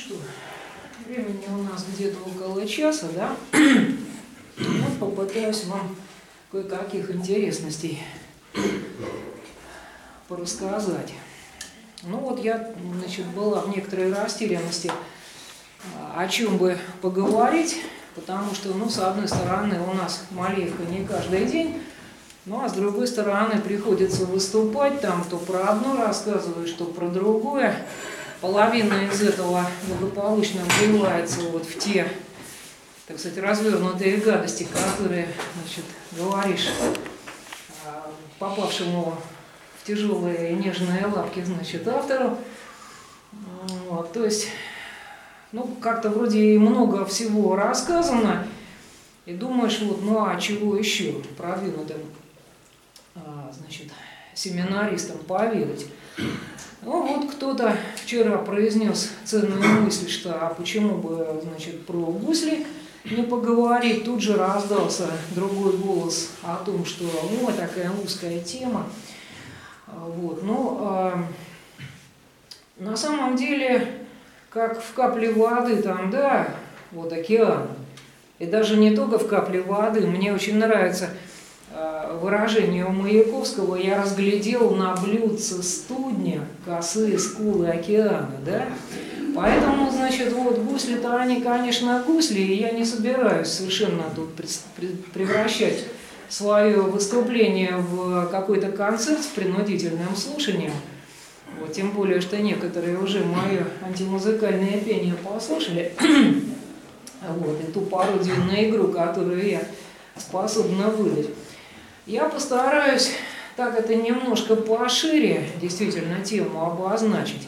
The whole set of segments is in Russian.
что, времени у нас где-то около часа, да? Ну, попытаюсь вам кое-каких интересностей порассказать. Ну вот я, значит, была в некоторой растерянности, о чем бы поговорить, потому что, ну, с одной стороны, у нас молитва не каждый день, ну, а с другой стороны, приходится выступать, там то про одно рассказываешь, то про другое. Половина из этого благополучно вливается вот в те, так сказать, развернутые гадости, которые, значит, говоришь попавшему в тяжелые и нежные лапки, значит, автору. Вот, то есть, ну, как-то вроде и много всего рассказано, и думаешь, вот, ну, а чего еще продвинутым, значит, семинаристам поведать. Ну, вот кто-то вчера произнес ценную мысль, что а почему бы, значит, про гусли не поговорить. Тут же раздался другой голос о том, что, ну, такая узкая тема. Вот, ну, на самом деле, как в капле воды там, да, вот океан. И даже не только в капле воды. Мне очень нравится выражение у Маяковского: я разглядел на блюдце студня косые скулы океана, да? Поэтому, значит, вот гусли-то они, конечно, гусли, и я не собираюсь совершенно тут превращать свое выступление в какой-то концерт с принудительным слушанием. Вот, тем более, что некоторые уже мое антимузыкальное пение послушали, вот, и ту пародию на игру, которую я способна выдать. Я постараюсь так это немножко пошире, действительно, тему обозначить.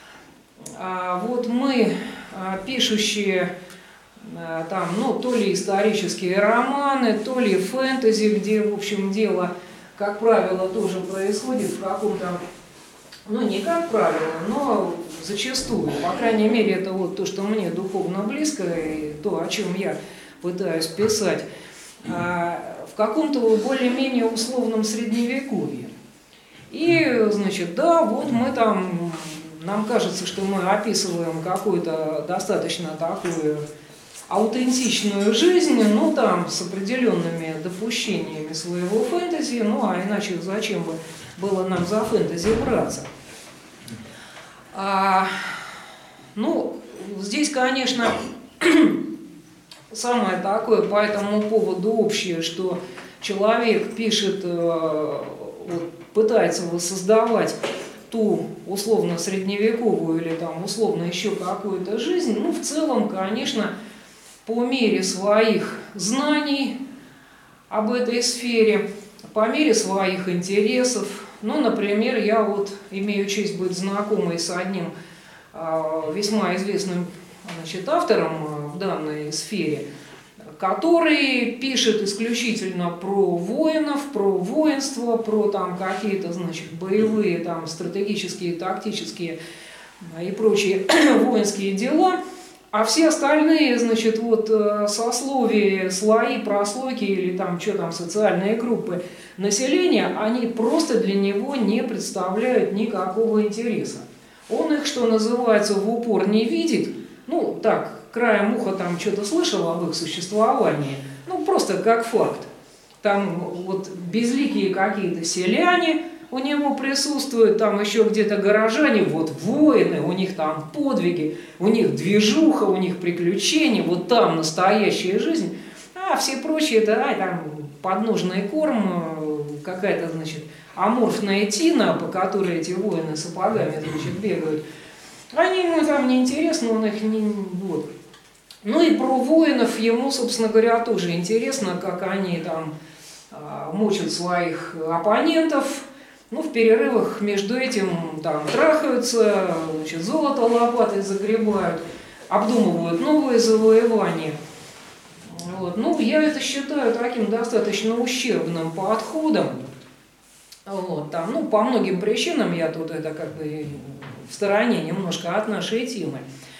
Вот мы, пишущие там, ну, то ли исторические романы, то ли фэнтези, где, в общем, дело, как правило, тоже происходит в каком-то, ну, не как правило, но зачастую, по крайней мере, это вот то, что мне духовно близко, и то, о чем я пытаюсь писать, в каком-то более-менее условном средневековье. И, значит, да, вот мы там, нам кажется, что мы описываем какую-то достаточно такую аутентичную жизнь, ну, там, с определенными допущениями своего фэнтези, ну, а иначе зачем бы было нам за фэнтези браться? Ну, здесь, конечно, самое такое по этому поводу общее, что человек пишет, вот, пытается воссоздавать ту условно средневековую или там условно еще какую-то жизнь, ну, в целом, конечно, по мере своих знаний об этой сфере, по мере своих интересов. Ну, например, я вот имею честь быть знакомой с одним весьма известным, значит, автором в данной сфере, который пишет исключительно про воинов, про воинство, про там какие-то, значит, боевые, там, стратегические, тактические и прочие воинские дела, а все остальные, значит, вот сословия, слои, прослойки или там что там, социальные группы населения, они просто для него не представляют никакого интереса. Он их, что называется, в упор не видит, ну, так, краем уха там что-то слышал об их существовании, ну, просто как факт. Там вот безликие какие-то селяне у него присутствуют, там еще где-то горожане, вот воины, у них там подвиги, у них движуха, у них приключения, вот там настоящая жизнь, а все прочие, да, там подножный корм, какая-то, значит, аморфная тина, по которой эти воины сапогами, значит, бегают. Они ему там неинтересны, он их не... Вот. Ну и про воинов ему, собственно говоря, тоже интересно, как они там мучат своих оппонентов. Ну, в перерывах между этим там трахаются, значит, золото лопатой загребают, обдумывают новые завоевания. Вот. Ну, я это считаю таким достаточно ущербным подходом. Вот, там, ну, по многим причинам, я тут это как бы в стороне немножко от нашей темы.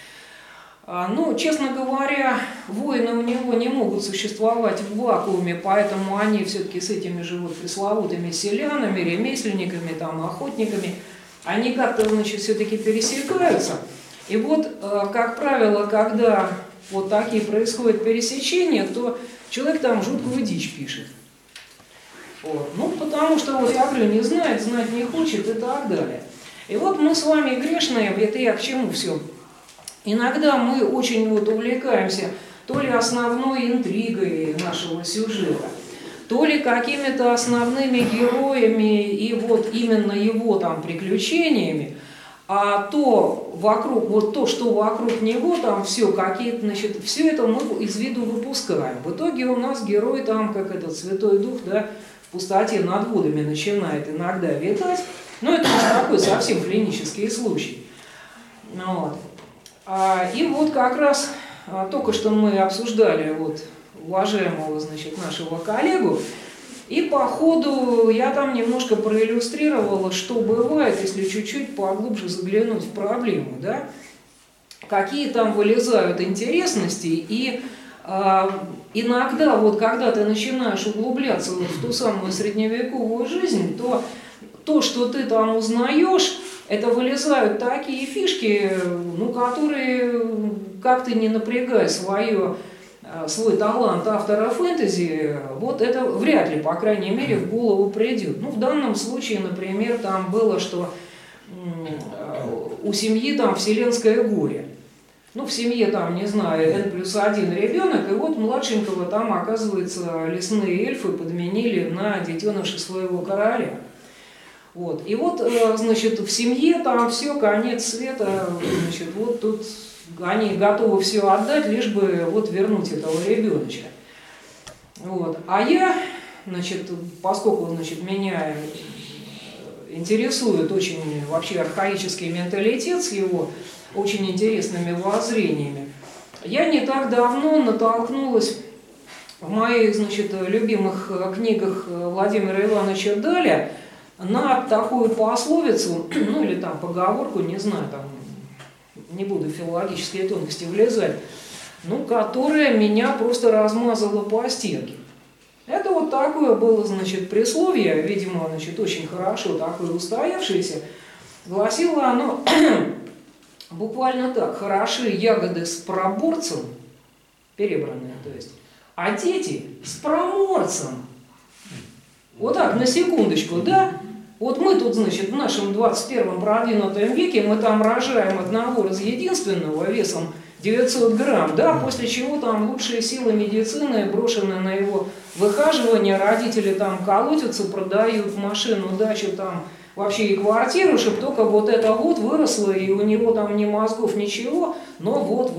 Ну, честно говоря, воины у него не могут существовать в вакууме, поэтому они все-таки с этими живут пресловутыми селянами, ремесленниками, там, охотниками. Они как-то, значит, все-таки пересекаются. И вот, как правило, когда вот такие происходят пересечения, то человек там жуткую дичь пишет. Вот. Ну, потому что, вот я говорю, не знает, знать не хочет и так далее. И вот мы с вами грешные, это я к чему все? Иногда мы очень вот увлекаемся то ли основной интригой нашего сюжета, то ли какими-то основными героями и вот именно его там приключениями, а то вокруг, вот то, что вокруг него, там все какие-то, значит, все это мы из виду выпускаем. В итоге у нас герой там, как этот Святой Дух, да, в пустоте над водами начинает иногда витать. Но это уж такой совсем клинический случай. Вот. И вот как раз только что мы обсуждали вот уважаемого, значит, нашего коллегу, и по ходу я там немножко проиллюстрировала, что бывает, если чуть-чуть поглубже заглянуть в проблему, да? Какие там вылезают интересности, и иногда, вот когда ты начинаешь углубляться вот в ту самую средневековую жизнь, то, что ты там узнаешь, это вылезают такие фишки, ну, которые, как ты не напрягай свой талант автора фэнтези, вот это вряд ли, по крайней мере, в голову придет. Ну, в данном случае, например, там было, что у семьи там вселенское горе. Ну, в семье там, не знаю, N+1 ребенок, и вот младшенького там, оказывается, лесные эльфы подменили на детеныша своего короля. Вот. И вот, значит, в семье там все, конец света, значит, вот тут они готовы все отдать, лишь бы вот вернуть этого ребеночка. Вот. А я, значит, поскольку, значит, меня интересует очень вообще архаический менталитет с его очень интересными воззрениями, я не так давно натолкнулась в моих, значит, любимых книгах Владимира Ивановича Даля на такую пословицу, ну или там поговорку, не знаю, там не буду в филологические тонкости влезать, ну, которая меня просто размазала по стенке. Это вот такое было, значит, присловие, видимо, значит, очень хорошо такое устоявшееся. Гласило оно буквально так: хороши ягоды с проборцем, перебранные, то есть, а дети с проморцем. Вот так, на секундочку, да? Вот мы тут, значит, в нашем 21-м продвинутом веке, мы там рожаем одного разъединственного весом 900 грамм, да, после чего там лучшие силы медицины брошены на его выхаживание, родители там колотятся, продают машину, дачу, там вообще и квартиру, чтобы только вот это вот выросло, и у него там ни мозгов, ничего, но вот,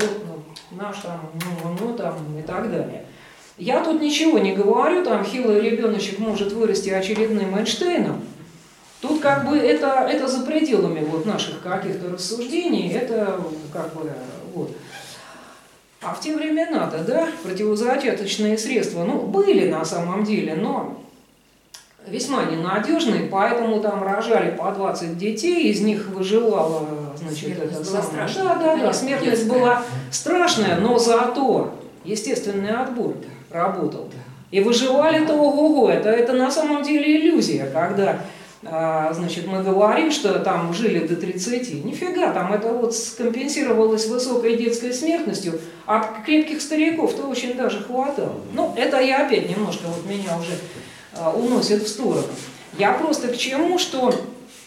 наш там, ну там и так далее. Я тут ничего не говорю, там хилый ребеночек может вырасти очередным Эйнштейном. Тут как бы это за пределами вот наших каких-то рассуждений, это как бы вот. А в те времена-то, да, противозачаточные средства, ну, были на самом деле, но весьма ненадежные, поэтому там рожали по 20 детей, из них выживало, значит, это самое. Да, смертность была страшная, но зато естественный отбор работал. И выживали-то ого-го, это на самом деле иллюзия, когда, значит, мы говорим, что там жили до 30, нифига, там это вот скомпенсировалось высокой детской смертностью, а крепких стариков-то очень даже хватало. Ну, это я опять немножко, вот меня уже уносит в сторону. Я просто к чему, что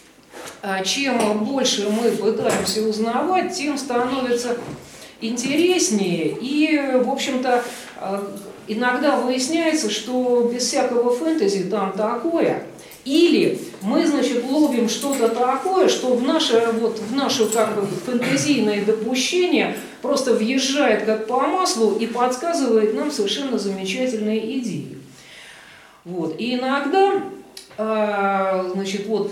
чем больше мы пытаемся узнавать, тем становится интереснее, и, в общем-то, иногда выясняется, что без всякого фэнтези там такое. Или мы, значит, ловим что-то такое, что в наше как бы фэнтезийное допущение просто въезжает как по маслу и подсказывает нам совершенно замечательные идеи. Вот. И иногда, значит, вот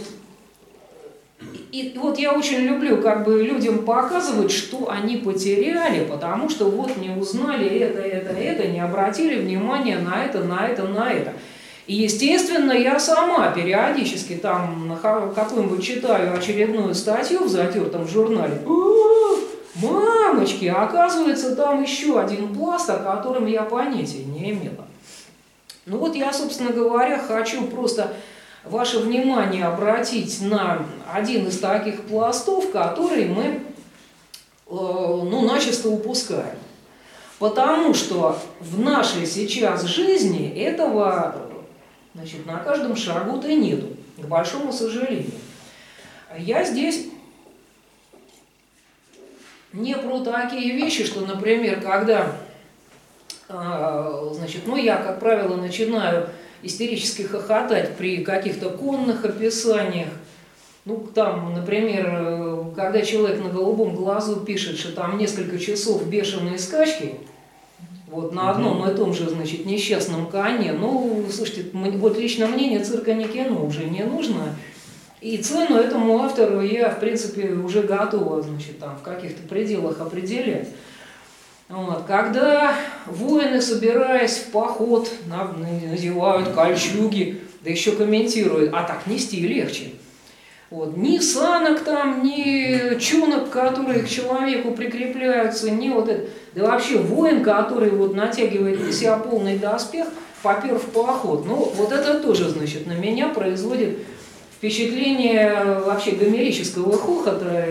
я очень люблю как бы людям показывать, что они потеряли, потому что вот не узнали это, не обратили внимания на это. И, естественно, я сама периодически там какую-нибудь читаю очередную статью в затертом журнале. Мамочки, оказывается, там еще один пласт, о котором я понятия не имела. Ну вот я, собственно говоря, хочу просто ваше внимание обратить на один из таких пластов, который мы ну, начисто упускаем. Потому что в нашей сейчас жизни этого, значит, на каждом шагу-то нету, к большому сожалению. Я здесь не про такие вещи, что, например, когда, значит, ну, я, как правило, начинаю истерически хохотать при каких-то конных описаниях. Ну, там, например, когда человек на голубом глазу пишет, что там несколько часов бешеные скачки, вот на одном и том же, значит, несчастном коне, ну, слушайте, вот лично мне цирка не кино уже не нужно. И цену этому автору я, в принципе, уже готова, значит, там, в каких-то пределах определять. Вот. Когда воины, собираясь в поход, надевают кольчуги, да еще комментируют, а так нести легче. Вот. Ни санок там, ни чунок, которые к человеку прикрепляются, ни вот это. Да вообще воин, который вот натягивает на себя полный доспех, попер в поход. Ну, вот это тоже, значит, на меня производит впечатление вообще гомерического хохота.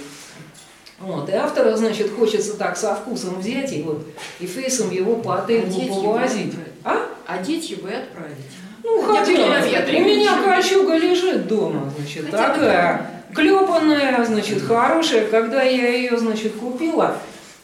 Вот. И автора, значит, хочется так со вкусом взять и вот и фейсом его по отелю повозить. Одеть его и отправить. Ну, хотела. У меня кольчуга лежит дома, значит, такая клепанная, значит, хорошая. Когда я ее, значит, купила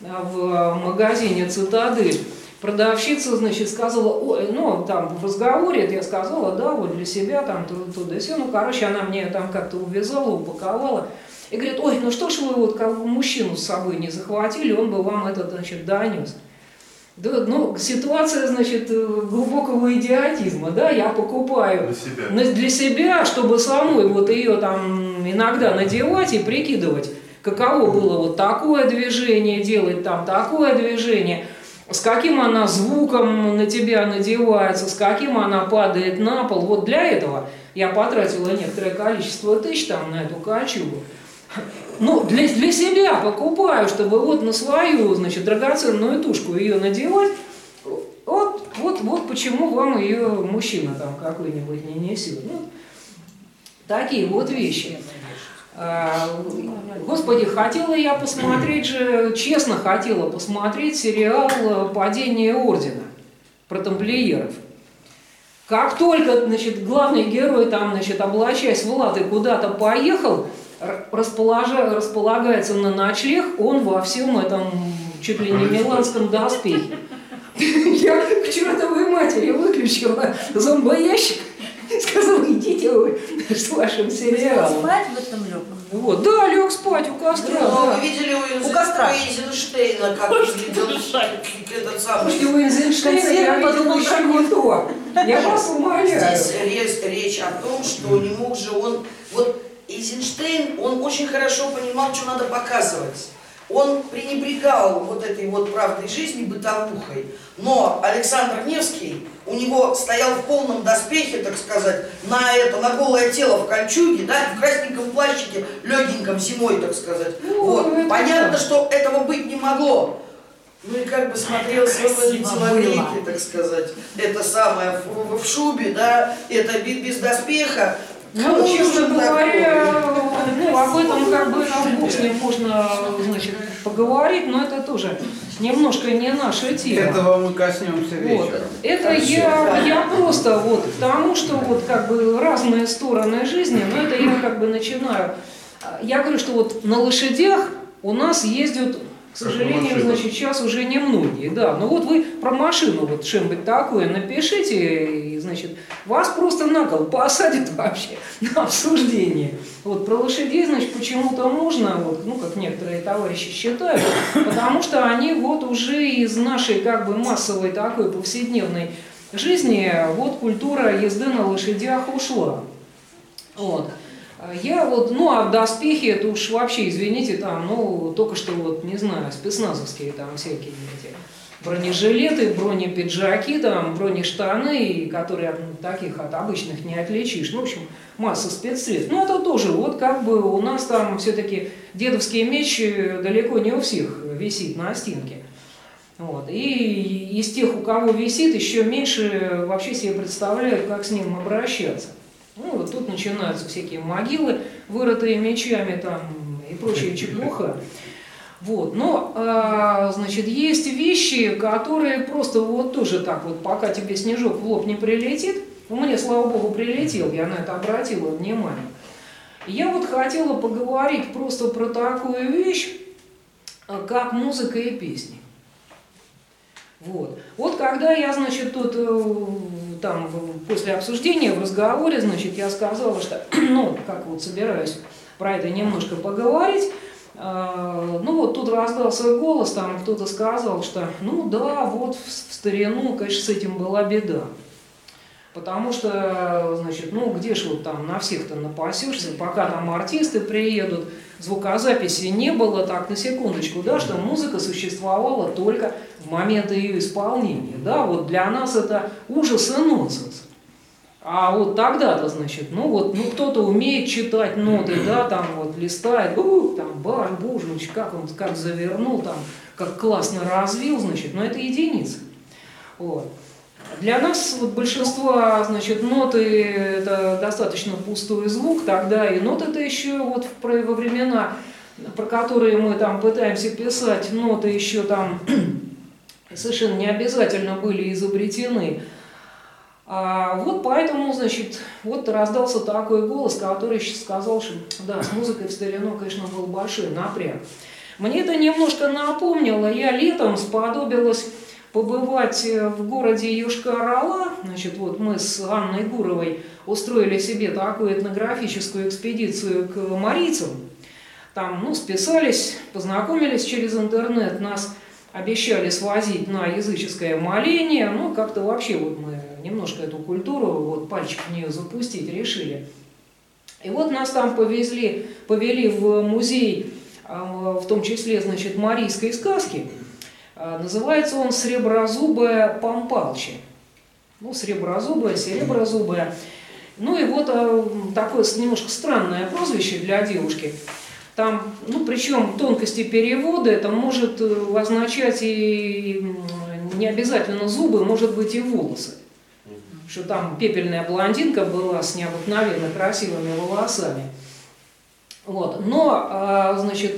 в магазине «Цитадель», продавщица, значит, сказала, ой, ну, там в разговоре я сказала, да, вот для себя, там, туда и все. Ну, короче, она мне там как-то увязала, упаковала. И говорит, ой, ну что ж вы вот как бы мужчину с собой не захватили, он бы вам это, значит, донес. Да, ну, ситуация, значит, глубокого идиотизма, да, я покупаю для себя, чтобы самой вот ее там иногда надевать и прикидывать, каково было вот такое движение делать, там такое движение, с каким она звуком на тебя надевается, с каким она падает на пол. Вот для этого я потратила некоторое количество тысяч там на эту кольчугу. Ну, для себя покупаю, чтобы вот на свою, значит, драгоценную тушку ее надевать. Вот почему вам ее мужчина там какой-нибудь не несет. Ну, такие вот вещи. Господи, хотела я посмотреть же, честно хотела посмотреть сериал «Падение ордена» про тамплиеров. Как только, значит, главный герой там, значит, облачаясь в латы, куда-то поехал, располагается на ночлег, он во всем этом чуть ли не миланском доспехе. Я к чертовой матери выключила зомбоящик, сказала, идите вы с вашим сериалом. Спать в этом лег? Вот, да, лег спать у костра. Ну, да. вы видели у Эйзенштейна, как выглядел этот самый... Слушайте, у Эйзенштейна я видела еще не то. Я вас умоляю. Здесь речь о том, что не мог же он... Вот Эйзенштейн, он очень хорошо понимал, что надо показывать. Он пренебрегал вот этой вот правдой жизни, бытовухой. Но Александр Невский, у него стоял в полном доспехе, так сказать, на голое тело в кольчуге, да, в красненьком плащике, легеньком зимой, так сказать. Ну, вот. Понятно, что этого быть не могло. Ну и как бы смотрелся в этом человеке, так сказать, это самое, в шубе, да, это без доспеха. Ну, честно говоря, ну, об этом как бы в Боснии можно, значит, поговорить, но это тоже немножко не наша тема. Этого мы коснемся вечером. Вот. Это я просто вот к тому, что вот как бы разные стороны жизни, но это я как бы начинаю. Я говорю, что вот на лошадях у нас ездят, к сожалению, значит, сейчас уже немногие, да. Но вот вы про машину вот что-нибудь такое напишите, и, значит, вас просто на кол посадят вообще на обсуждение. Вот про лошадей, значит, почему-то можно, вот, ну, как некоторые товарищи считают, потому что они вот уже из нашей как бы массовой такой повседневной жизни, вот культура езды на лошадях ушла. Вот. Я вот, ну, а доспехи, это уж вообще, извините, там, ну, только что вот, не знаю, спецназовские там всякие эти бронежилеты, бронепиджаки, там, бронештаны, которые от таких от обычных не отличишь. Ну, в общем, масса спецсредств. Ну, это тоже, вот как бы у нас там все-таки дедовский меч далеко не у всех висит на стенке. Вот. И из тех, у кого висит, еще меньше вообще себе представляют, как с ним обращаться. Ну, вот тут начинаются всякие могилы, вырытые мечами там и прочая чепуха. Вот. Но, значит, есть вещи, которые просто вот тоже так вот, пока тебе снежок в лоб не прилетит, мне, слава богу, прилетел, я на это обратила внимание. Я вот хотела поговорить просто про такую вещь, как музыка и песни. Вот. Вот когда я, значит, тут там после обсуждения в разговоре, значит, я сказала, что, ну, как вот собираюсь про это немножко поговорить, ну вот тут раздался голос, там кто-то сказал, что, ну да, вот в старину, конечно, с этим была беда. Потому что, значит, ну где ж вот там на всех-то напасешься, пока там артисты приедут, звукозаписи не было, так, на секундочку, да, что музыка существовала только в момент ее исполнения, да, вот для нас это ужас и нонсенс. А вот тогда-то, значит, ну вот, ну кто-то умеет читать ноты, да, там вот листает, там, боже мой, как он, как завернул, там, как классно развил, значит, но это единицы. Вот. Для нас, вот, большинство, значит, ноты это достаточно пустой звук тогда, и ноты это еще вот во времена, про которые мы там пытаемся писать, ноты еще там совершенно не обязательно были изобретены. Вот поэтому, значит, вот раздался такой голос, который сказал, что да, с музыкой в старину, конечно, был большой напряг. Мне это немножко напомнило, я летом сподобилась побывать в городе Йошкар-Ола. Значит, вот мы с Анной Гуровой устроили себе такую этнографическую экспедицию к марийцам. Там, ну, списались, познакомились через интернет, нас обещали свозить на языческое моление, ну, как-то вообще вот мы немножко эту культуру, вот пальчик в нее запустить решили. И вот нас там повели в музей, в том числе, значит, марийской сказки. Называется он «Среброзубая Пампалчи». Ну, среброзубая, сереброзубая. Ну и вот такое немножко странное прозвище для девушки. Там, ну, причем тонкости перевода, это может означать и не обязательно зубы, может быть и волосы. Что там пепельная блондинка была с необыкновенно красивыми волосами. Вот. Но, значит,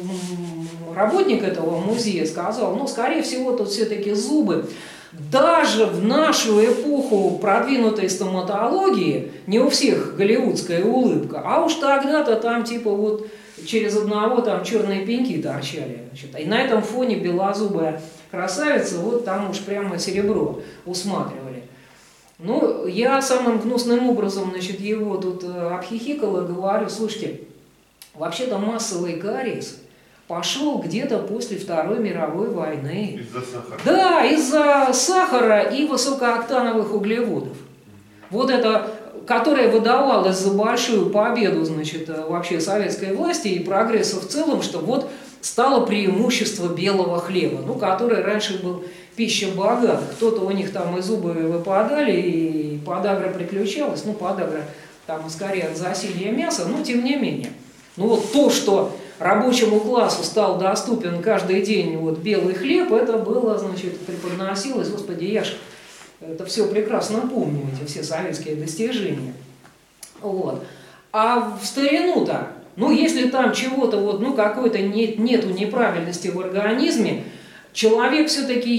работник этого музея сказал, ну, скорее всего, тут все-таки зубы. Даже в нашу эпоху продвинутой стоматологии не у всех голливудская улыбка, а уж тогда-то там типа вот через одного там черные пеньки торчали. Значит, и на этом фоне белозубая красавица, вот там уж прямо серебро усматривали. Ну, я самым гнусным образом, значит, его тут обхихикала, говорю, слушайте, вообще-то массовый кариес пошел где-то после Второй мировой войны. Из-за сахара? Да, из-за сахара и высокооктановых углеводов. Вот это, которое выдавалось за большую победу, значит, вообще советской власти и прогресса в целом, что вот стало преимущество белого хлеба, ну, который раньше был пища богатых. Кто-то у них там и зубы выпадали, и подагра приключалась, ну, подагра там скорее от засилия мяса, но тем не менее. Ну, вот то, что рабочему классу стал доступен каждый день вот белый хлеб, это было, значит, преподносилось, господи, я ж это все прекрасно помню, эти все советские достижения. Вот. А в старину-то, ну, если там чего-то, вот, ну, какой-то нету неправильности в организме, человек все-таки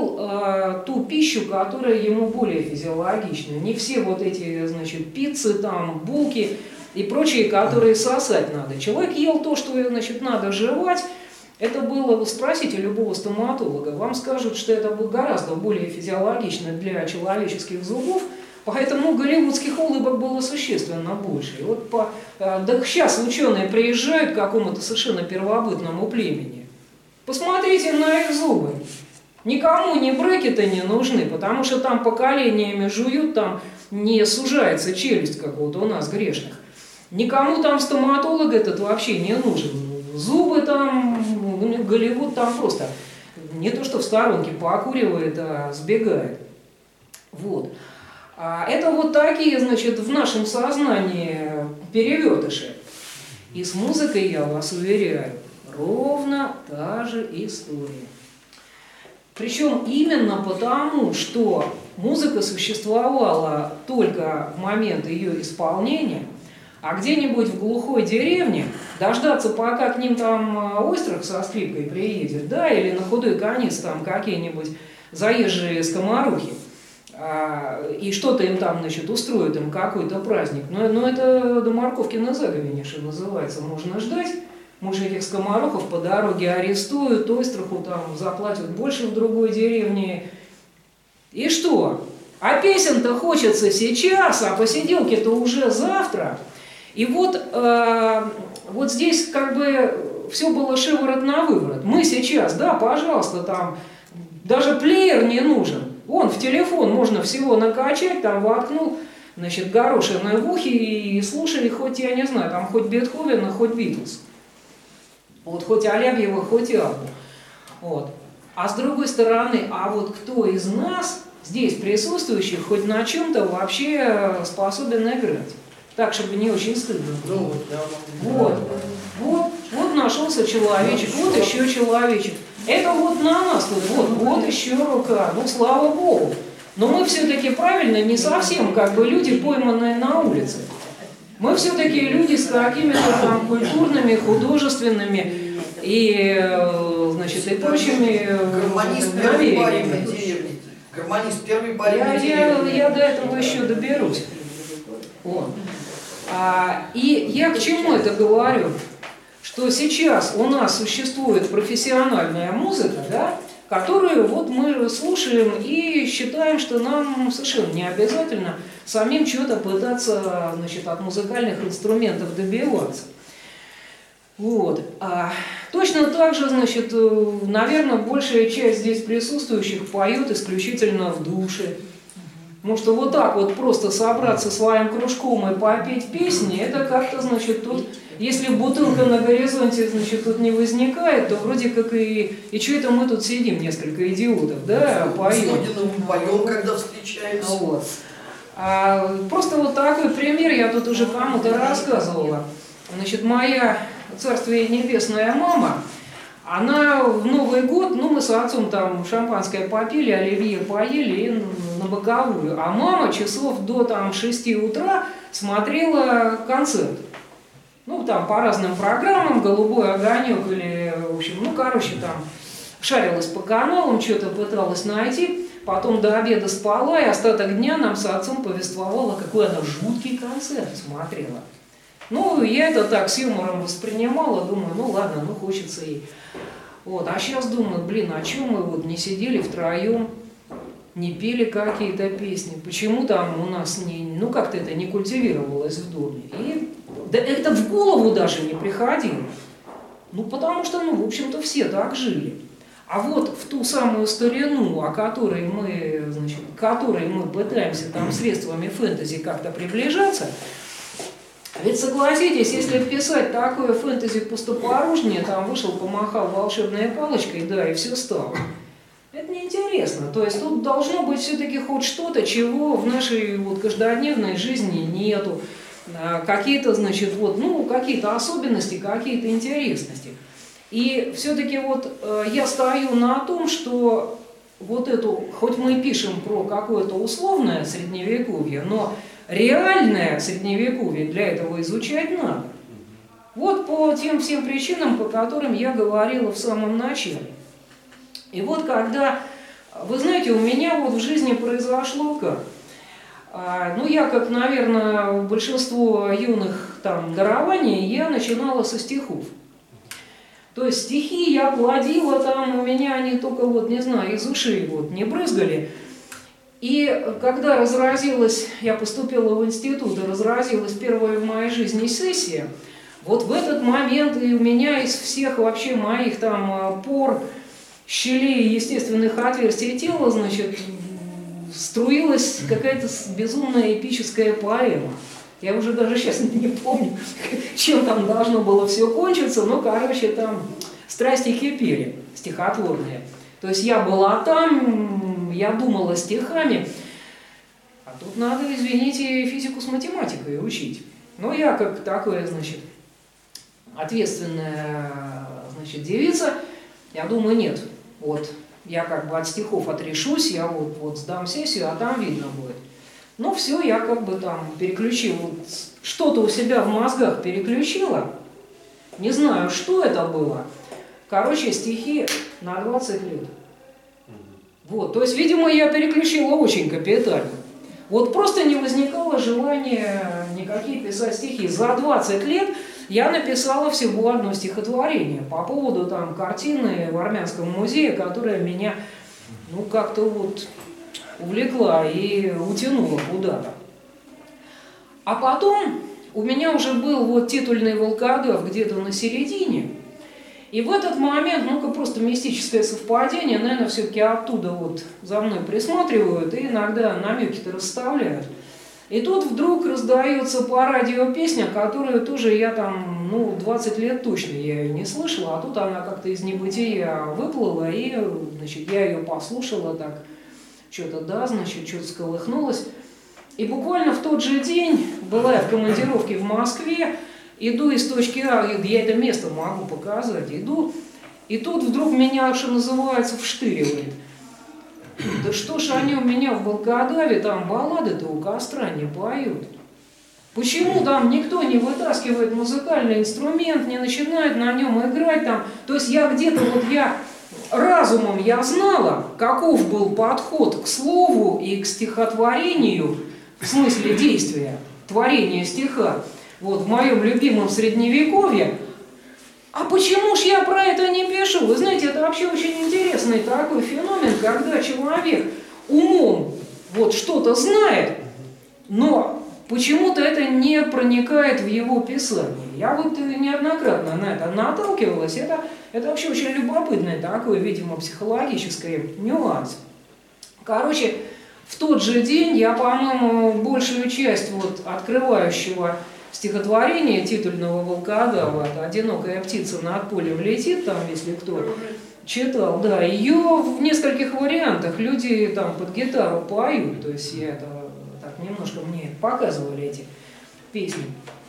ел ту пищу, которая ему более физиологична. Не все вот эти, значит, пиццы, там, булки и прочие, которые сосать надо. Человек ел то, что, значит, надо жевать. Это было, вы спросите любого стоматолога, вам скажут, что это было гораздо более физиологично для человеческих зубов, поэтому голливудских улыбок было существенно больше. И вот да сейчас ученые приезжают к какому-то совершенно первобытному племени. Посмотрите на их зубы. Никому ни брекеты не нужны, потому что там поколениями жуют, там не сужается челюсть, как вот у нас грешных. Никому там стоматолог этот вообще не нужен. Зубы там, Голливуд там просто не то что в сторонке покуривает, а сбегает. Вот. А это вот такие, значит, в нашем сознании перевертыши. И с музыкой, я вас уверяю, ровно та же история. Причем именно потому, что музыка существовала только в момент ее исполнения, А где-нибудь в глухой деревне дождаться, пока к ним там Ойстрах со скрипкой приедет, да, или на худой конец там какие-нибудь заезжие скоморохи, и что-то им там, значит, устроят им какой-то праздник. Но это до морковки на заговине, что называется, можно ждать. Может, этих скоморохов по дороге арестуют, Ойстраху там заплатят больше в другой деревне. И что? А песен-то хочется сейчас, а посиделки-то уже завтра. И вот здесь как бы все было шиворот на выворот. Мы сейчас, да, пожалуйста, там даже плеер не нужен. Вон в телефон можно всего накачать, там воткнул, значит, горошины в ухе и слушали хоть, я не знаю, там хоть Бетховена, хоть Битлз. Вот хоть Алябьева, хоть Аббу. Вот. А с другой стороны, а вот кто из нас, здесь присутствующих, хоть на чем-то вообще способен играть? Так, чтобы не очень стыдно было. Вот нашелся человечек, вот еще человечек. Это вот на нас тут, вот еще рука, ну слава Богу. Но мы все-таки правильно не совсем как бы люди, пойманные на улице. Мы все-таки люди с какими-то там культурными, художественными и, значит, и прочими намерениями. Гармонист первый парень. Я до этого еще доберусь. Вот. И я к чему это говорю? Что сейчас у нас существует профессиональная музыка, да, которую вот мы слушаем и считаем, что нам совершенно не обязательно самим чего-то пытаться, значит, от музыкальных инструментов добиваться. Вот. Точно так же, значит, наверное, большая часть здесь присутствующих поют исключительно в душе. Потому что вот так вот просто собраться своим кружком и попеть песни, это как-то, значит, тут, если бутылка на горизонте, значит, тут не возникает, то вроде как и что это мы тут сидим, несколько идиотов, да, поем. Поем, когда встречаемся. Вот. Просто вот такой пример я тут уже кому-то рассказывала. Значит, моя, царствие небесная, мама, она в Новый год, ну мы с отцом там шампанское попили, оливье поели и на боковую. А мама часов до там 6 утра смотрела концерт. Ну там по разным программам, «Голубой огонек» или, в общем, ну короче там шарилась по каналам, что-то пыталась найти. Потом до обеда спала и остаток дня нам с отцом повествовала, какой она жуткий концерт смотрела. Ну, я это так с юмором воспринимала, думаю, ну ладно, ну хочется ей. Вот, а сейчас думаю, блин, а чем мы вот не сидели втроем, не пели какие-то песни, почему там у нас не, ну как-то это не культивировалось в доме. И да, это в голову даже не приходило. Ну, потому что, ну, в общем-то, все так жили. А вот в ту самую старину, о которой мы, значит, которой мы пытаемся там средствами фэнтези как-то приближаться, ведь согласитесь, если писать такое фэнтези пустопорожнее, там вышел, помахал волшебной палочкой, да, и все стало. Это неинтересно. То есть тут должно быть все-таки хоть что-то, чего в нашей вот каждодневной жизни нету. Какие-то, значит, вот, ну, какие-то особенности, какие-то интересности. И все-таки вот я стою на том, что вот эту, хоть мы пишем про какое-то условное средневековье, но реальное средневековье для этого изучать надо. Вот по тем всем причинам, по которым я говорила в самом начале. И вот когда, вы знаете, у меня вот в жизни произошло как? Ну, я, как, наверное, большинство юных там дарований, я начинала со стихов. То есть стихи я плодила там, у меня они только вот, не знаю, из ушей вот не брызгали. И когда разразилась, я поступила в институт, и разразилась первая в моей жизни сессия, вот в этот момент и у меня из всех вообще моих там пор, щелей, естественных отверстий тела, значит, струилась какая-то безумная эпическая поэма. Я уже даже сейчас не помню, чем там должно было все кончиться, но, короче, там страсти кипели стихотворные. То есть я была там, я думала стихами, а тут надо, извините, физику с математикой учить. Но я как такая, значит, ответственная, значит, девица, я думаю, нет, вот, я как бы от стихов отрешусь, я вот сдам сессию, а там видно будет. Ну все, я как бы там переключила, что-то у себя в мозгах переключила, не знаю, что это было. Короче, стихи на 20 лет. Вот, то есть, видимо, я переключила очень капитально. Вот просто не возникало желания никакие писать стихи. За 20 лет я написала всего одно стихотворение по поводу там картины в Армянском музее, которая меня, ну, как-то вот увлекла и утянула куда-то. А потом у меня уже был вот титульный волкодав где-то на середине. И в этот момент, ну-ка просто мистическое совпадение, наверное, все-таки оттуда вот за мной присматривают и иногда намеки-то расставляют. И тут вдруг раздается по радио песня, которую тоже я там, ну, 20 лет точно я ее не слышала, а тут она как-то из небытия выплыла, и, значит, я ее послушала так, что-то, да, значит, что-то сколыхнулось. И буквально в тот же день была я в командировке в Москве, иду из точки А, я это место могу показать, иду, и тут вдруг меня, что называется, вштыривает. Да что ж они у меня в Волкодаве, там баллады-то у костра не поют. Почему там никто не вытаскивает музыкальный инструмент, не начинает на нем играть там? То есть я где-то вот разумом я знала, каков был подход к слову и к стихотворению, в смысле действия, творения стиха. Вот, в моем любимом Средневековье. А почему ж я про это не пишу? Вы знаете, это вообще очень интересный такой феномен, когда человек умом вот что-то знает, но почему-то это не проникает в его писание. Я вот неоднократно на это наталкивалась. Это вообще очень любопытный такой, видимо, психологический нюанс. Короче, в тот же день я, по-моему, большую часть вот открывающего стихотворение титульного волкодава «Одинокая птица над полем летит», там, если кто читал, да, ее в нескольких вариантах люди там под гитару поют, то есть я это так немножко мне показывали эти песни.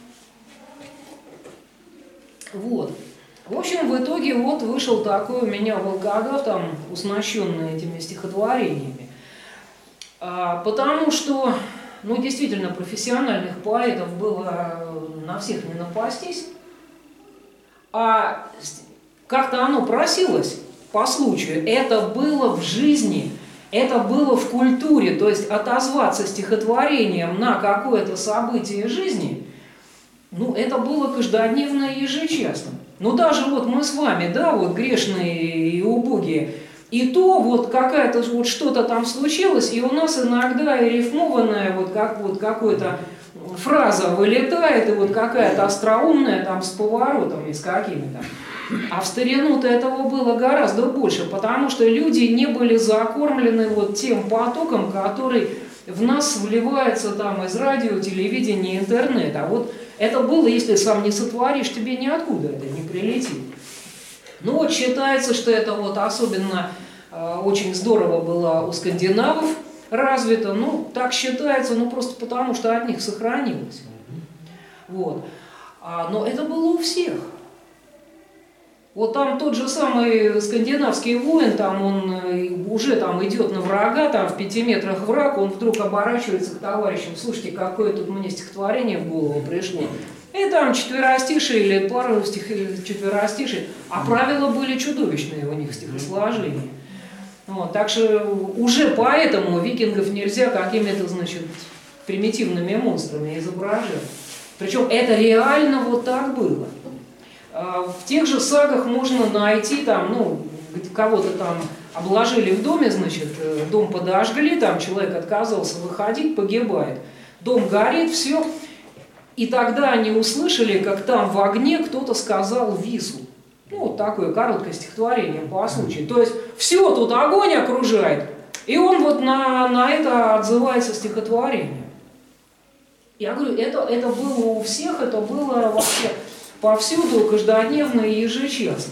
Вот. В общем, в итоге вот вышел такой у меня волкодав, там, уснащенный этими стихотворениями. Потому что, ну, действительно, профессиональных поэтов было на всех не напастись, а как-то оно просилось по случаю. Это было в жизни, это было в культуре, то есть отозваться стихотворением на какое-то событие жизни, ну, это было каждодневно и ежечасно. Ну, даже вот мы с вами, да, вот грешные и убогие, и то вот какая-то вот что-то там случилось, и у нас иногда и рифмованная вот как вот какой-то фраза вылетает, и вот какая-то остроумная там с поворотами, с какими-то. А в старину-то этого было гораздо больше, потому что люди не были закормлены вот тем потоком, который в нас вливается там из радио, телевидения, интернета. А вот это было, если сам не сотворишь, тебе ниоткуда это не прилетит. Ну вот считается, что это вот особенно очень здорово было у скандинавов развито. Ну, так считается, ну просто потому, что от них сохранилось. Вот. Но это было у всех. Вот там тот же самый скандинавский воин, там он уже там идет на врага, там в 5 метрах враг, он вдруг оборачивается к товарищам: слушайте, какое тут мне стихотворение в голову пришло. И там четверостишие или пару четверостишей, а правила были чудовищные у них стихосложения. Вот, так что уже поэтому викингов нельзя какими-то, значит, примитивными монстрами изображать. Причем это реально вот так было. В тех же сагах можно найти там, ну, кого-то там обложили в доме, значит, дом подожгли, там человек отказался выходить, погибает. Дом горит, все. И тогда они услышали, как там в огне кто-то сказал вису. Ну, вот такое короткое стихотворение по случаю. То есть все тут огонь окружает, и он вот на это отзывается стихотворением. Я говорю, это было у всех, это было вообще повсюду, каждодневно и ежечасно.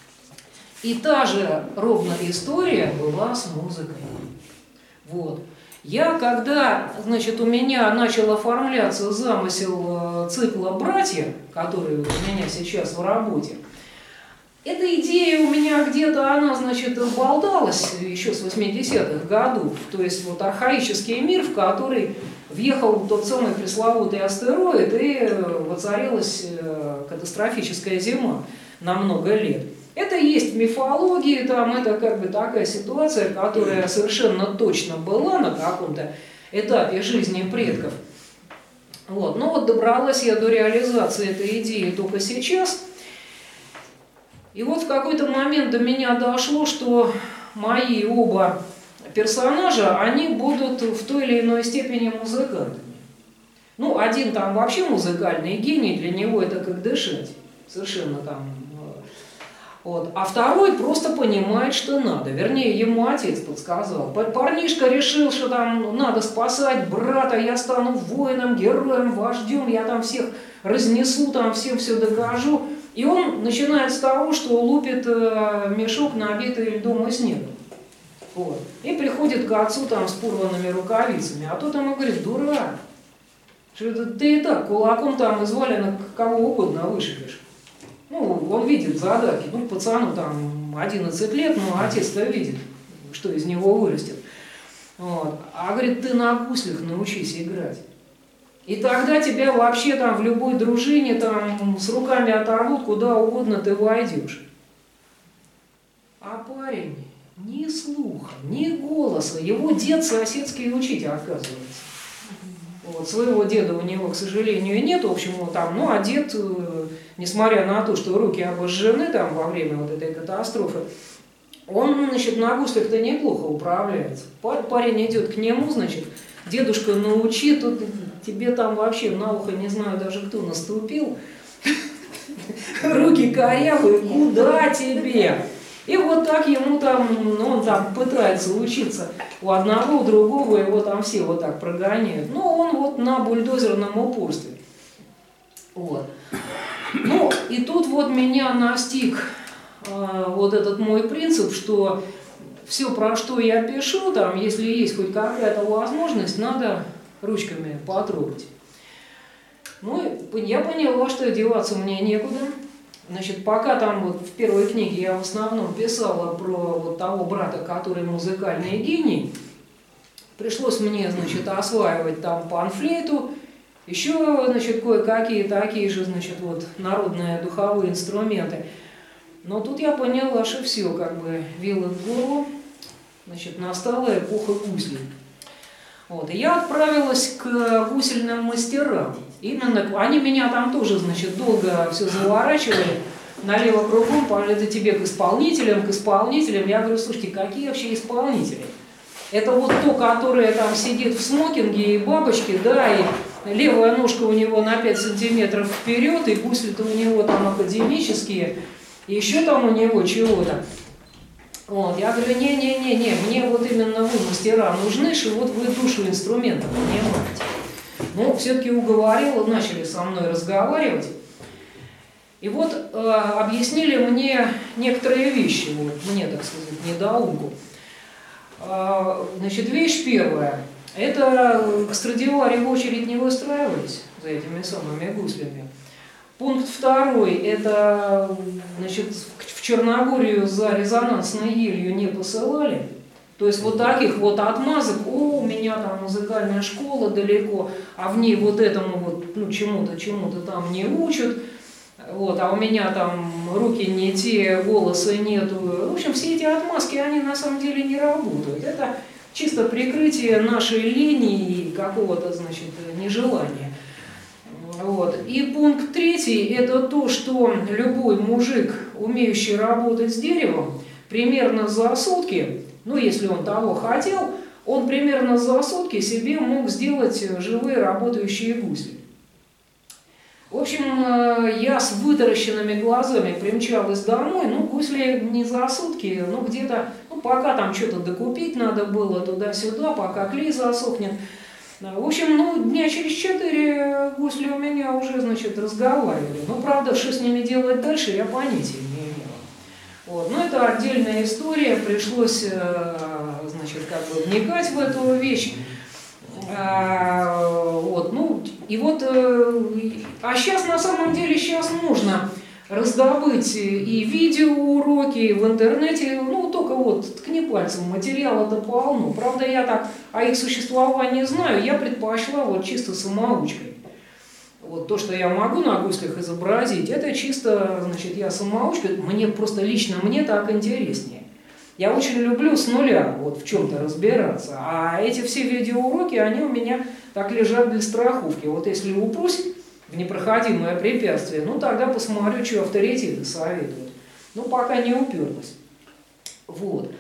И та же ровно история была с музыкой. Вот. Я, когда, значит, у меня начал оформляться замысел цикла «Братья», который у меня сейчас в работе, Эта идея у меня где-то, она, значит, болталась еще с 80-х годов. То есть вот архаический мир, в который въехал тот самый пресловутый астероид, и воцарилась катастрофическая зима на много лет. Это есть в мифологии, там это как бы такая ситуация, которая совершенно точно была на каком-то этапе жизни предков. Вот. Но вот добралась я до реализации этой идеи только сейчас. И вот в какой-то момент до меня дошло, что мои оба персонажа, они будут в той или иной степени музыкантами. Ну, один там вообще музыкальный гений, для него это как дышать, совершенно там. Вот. А второй просто понимает, что надо. Вернее, ему отец подсказал. Парнишка решил, что там надо спасать брата, я стану воином, героем, вождем, я там всех разнесу, там всем все докажу. И он начинает с того, что лупит мешок, набитый льдом и снегом. Вот. И приходит к отцу там с порванными рукавицами. А тот ему говорит: дурак, что ты и так кулаком там из валенок кого угодно вышибешь. Ну, он видит задатки. Ну, пацану там 11 лет, но отец-то видит, что из него вырастет. Вот. А говорит: ты на гуслях научись играть. И тогда тебя вообще там в любой дружине там с руками оторвут, куда угодно ты войдешь. А парень ни слуха, ни голоса. Его дед соседский учитель, оказывается. Вот, своего деда у него, к сожалению, нет, в общем, там, ну, а дед, несмотря на то, что руки обожжены там во время вот этой катастрофы, он, значит, на гуслях-то неплохо управляется. Парень идет к нему, значит, дедушка, научи, тут тебе там вообще на ухо, не знаю даже кто наступил, руки корявые, куда тебе? И вот так ему там, он там пытается учиться у одного, у другого, его там все вот так прогоняют. Но он вот на бульдозерном упорстве. Вот. Ну, и тут вот меня настиг вот этот мой принцип, что все, про что я пишу, там, если есть хоть какая-то возможность, надо ручками потрогать. Ну, я поняла, что деваться мне некуда. Значит, пока там вот в первой книге я в основном писала про вот того брата, который музыкальный гений, пришлось мне, значит, осваивать там панфлейту, еще, значит, кое-какие такие же, значит, вот народные духовые инструменты. Но тут я поняла, что все, как бы, вилы в гору, значит, настала эпоха гуслей. Вот, и я отправилась к гусельным мастерам. Именно, они меня там тоже, значит, долго все заворачивали, налево кругом, это тебе к исполнителям, к исполнителям. Я говорю: слушайте, какие вообще исполнители? Это вот то, которое там сидит в смокинге и бабочке, да, и левая ножка у него на 5 сантиметров вперед, и гусли-то у него там академические, и еще там у него чего-то. Вот, я говорю: не-не-не, мне вот именно вы, мастера, нужны, что вот вы душу инструмента понимаете. Ну, все-таки уговорила, начали со мной разговаривать. И вот объяснили мне некоторые вещи, вот, мне, так сказать, недоумку. Значит, вещь первая. Это к Страдивари в очередь не выстраивались за этими самыми гуслями. Пункт второй. Это, значит, в Черногорию за резонансной елью не посылали. То есть вот таких вот отмазок: о, у меня там музыкальная школа далеко, а в ней вот этому вот, ну, чему-то там не учат, вот, а у меня там руки не те, голоса нету. В общем, все эти отмазки, они на самом деле не работают. Это чисто прикрытие нашей лени и какого-то, значит, нежелания. Вот. И пункт третий – это то, что любой мужик, умеющий работать с деревом, примерно за сутки, ну, если он того хотел, он примерно за сутки себе мог сделать живые работающие гусли. В общем, я с вытаращенными глазами примчалась домой, ну, гусли не за сутки, ну, где-то, ну, пока там что-то докупить надо было туда-сюда, пока клей засохнет. В общем, ну, дня через 4 гусли у меня уже, значит, разговаривали. Ну, правда, что с ними делать дальше, я понятия не имела. Вот. Но это отдельная история, пришлось, значит, как бы вникать в эту вещь. Вот, ну, и вот, а сейчас, на самом деле, сейчас можно раздобыть и видеоуроки в интернете, ну, только вот ткни пальцем, материала-то полно. Правда, я так о их существовании знаю, я предпочла вот чисто самоучкой. Вот то, что я могу на гуслях изобразить, это чисто, значит, я самоучка, мне просто лично мне так интереснее. Я очень люблю с нуля вот в чем-то разбираться, а эти все видеоуроки, они у меня так лежат для страховки. Вот если упрусь в непроходимое препятствие, ну тогда посмотрю, что авторитеты советуют. Ну пока не уперлась. Вот.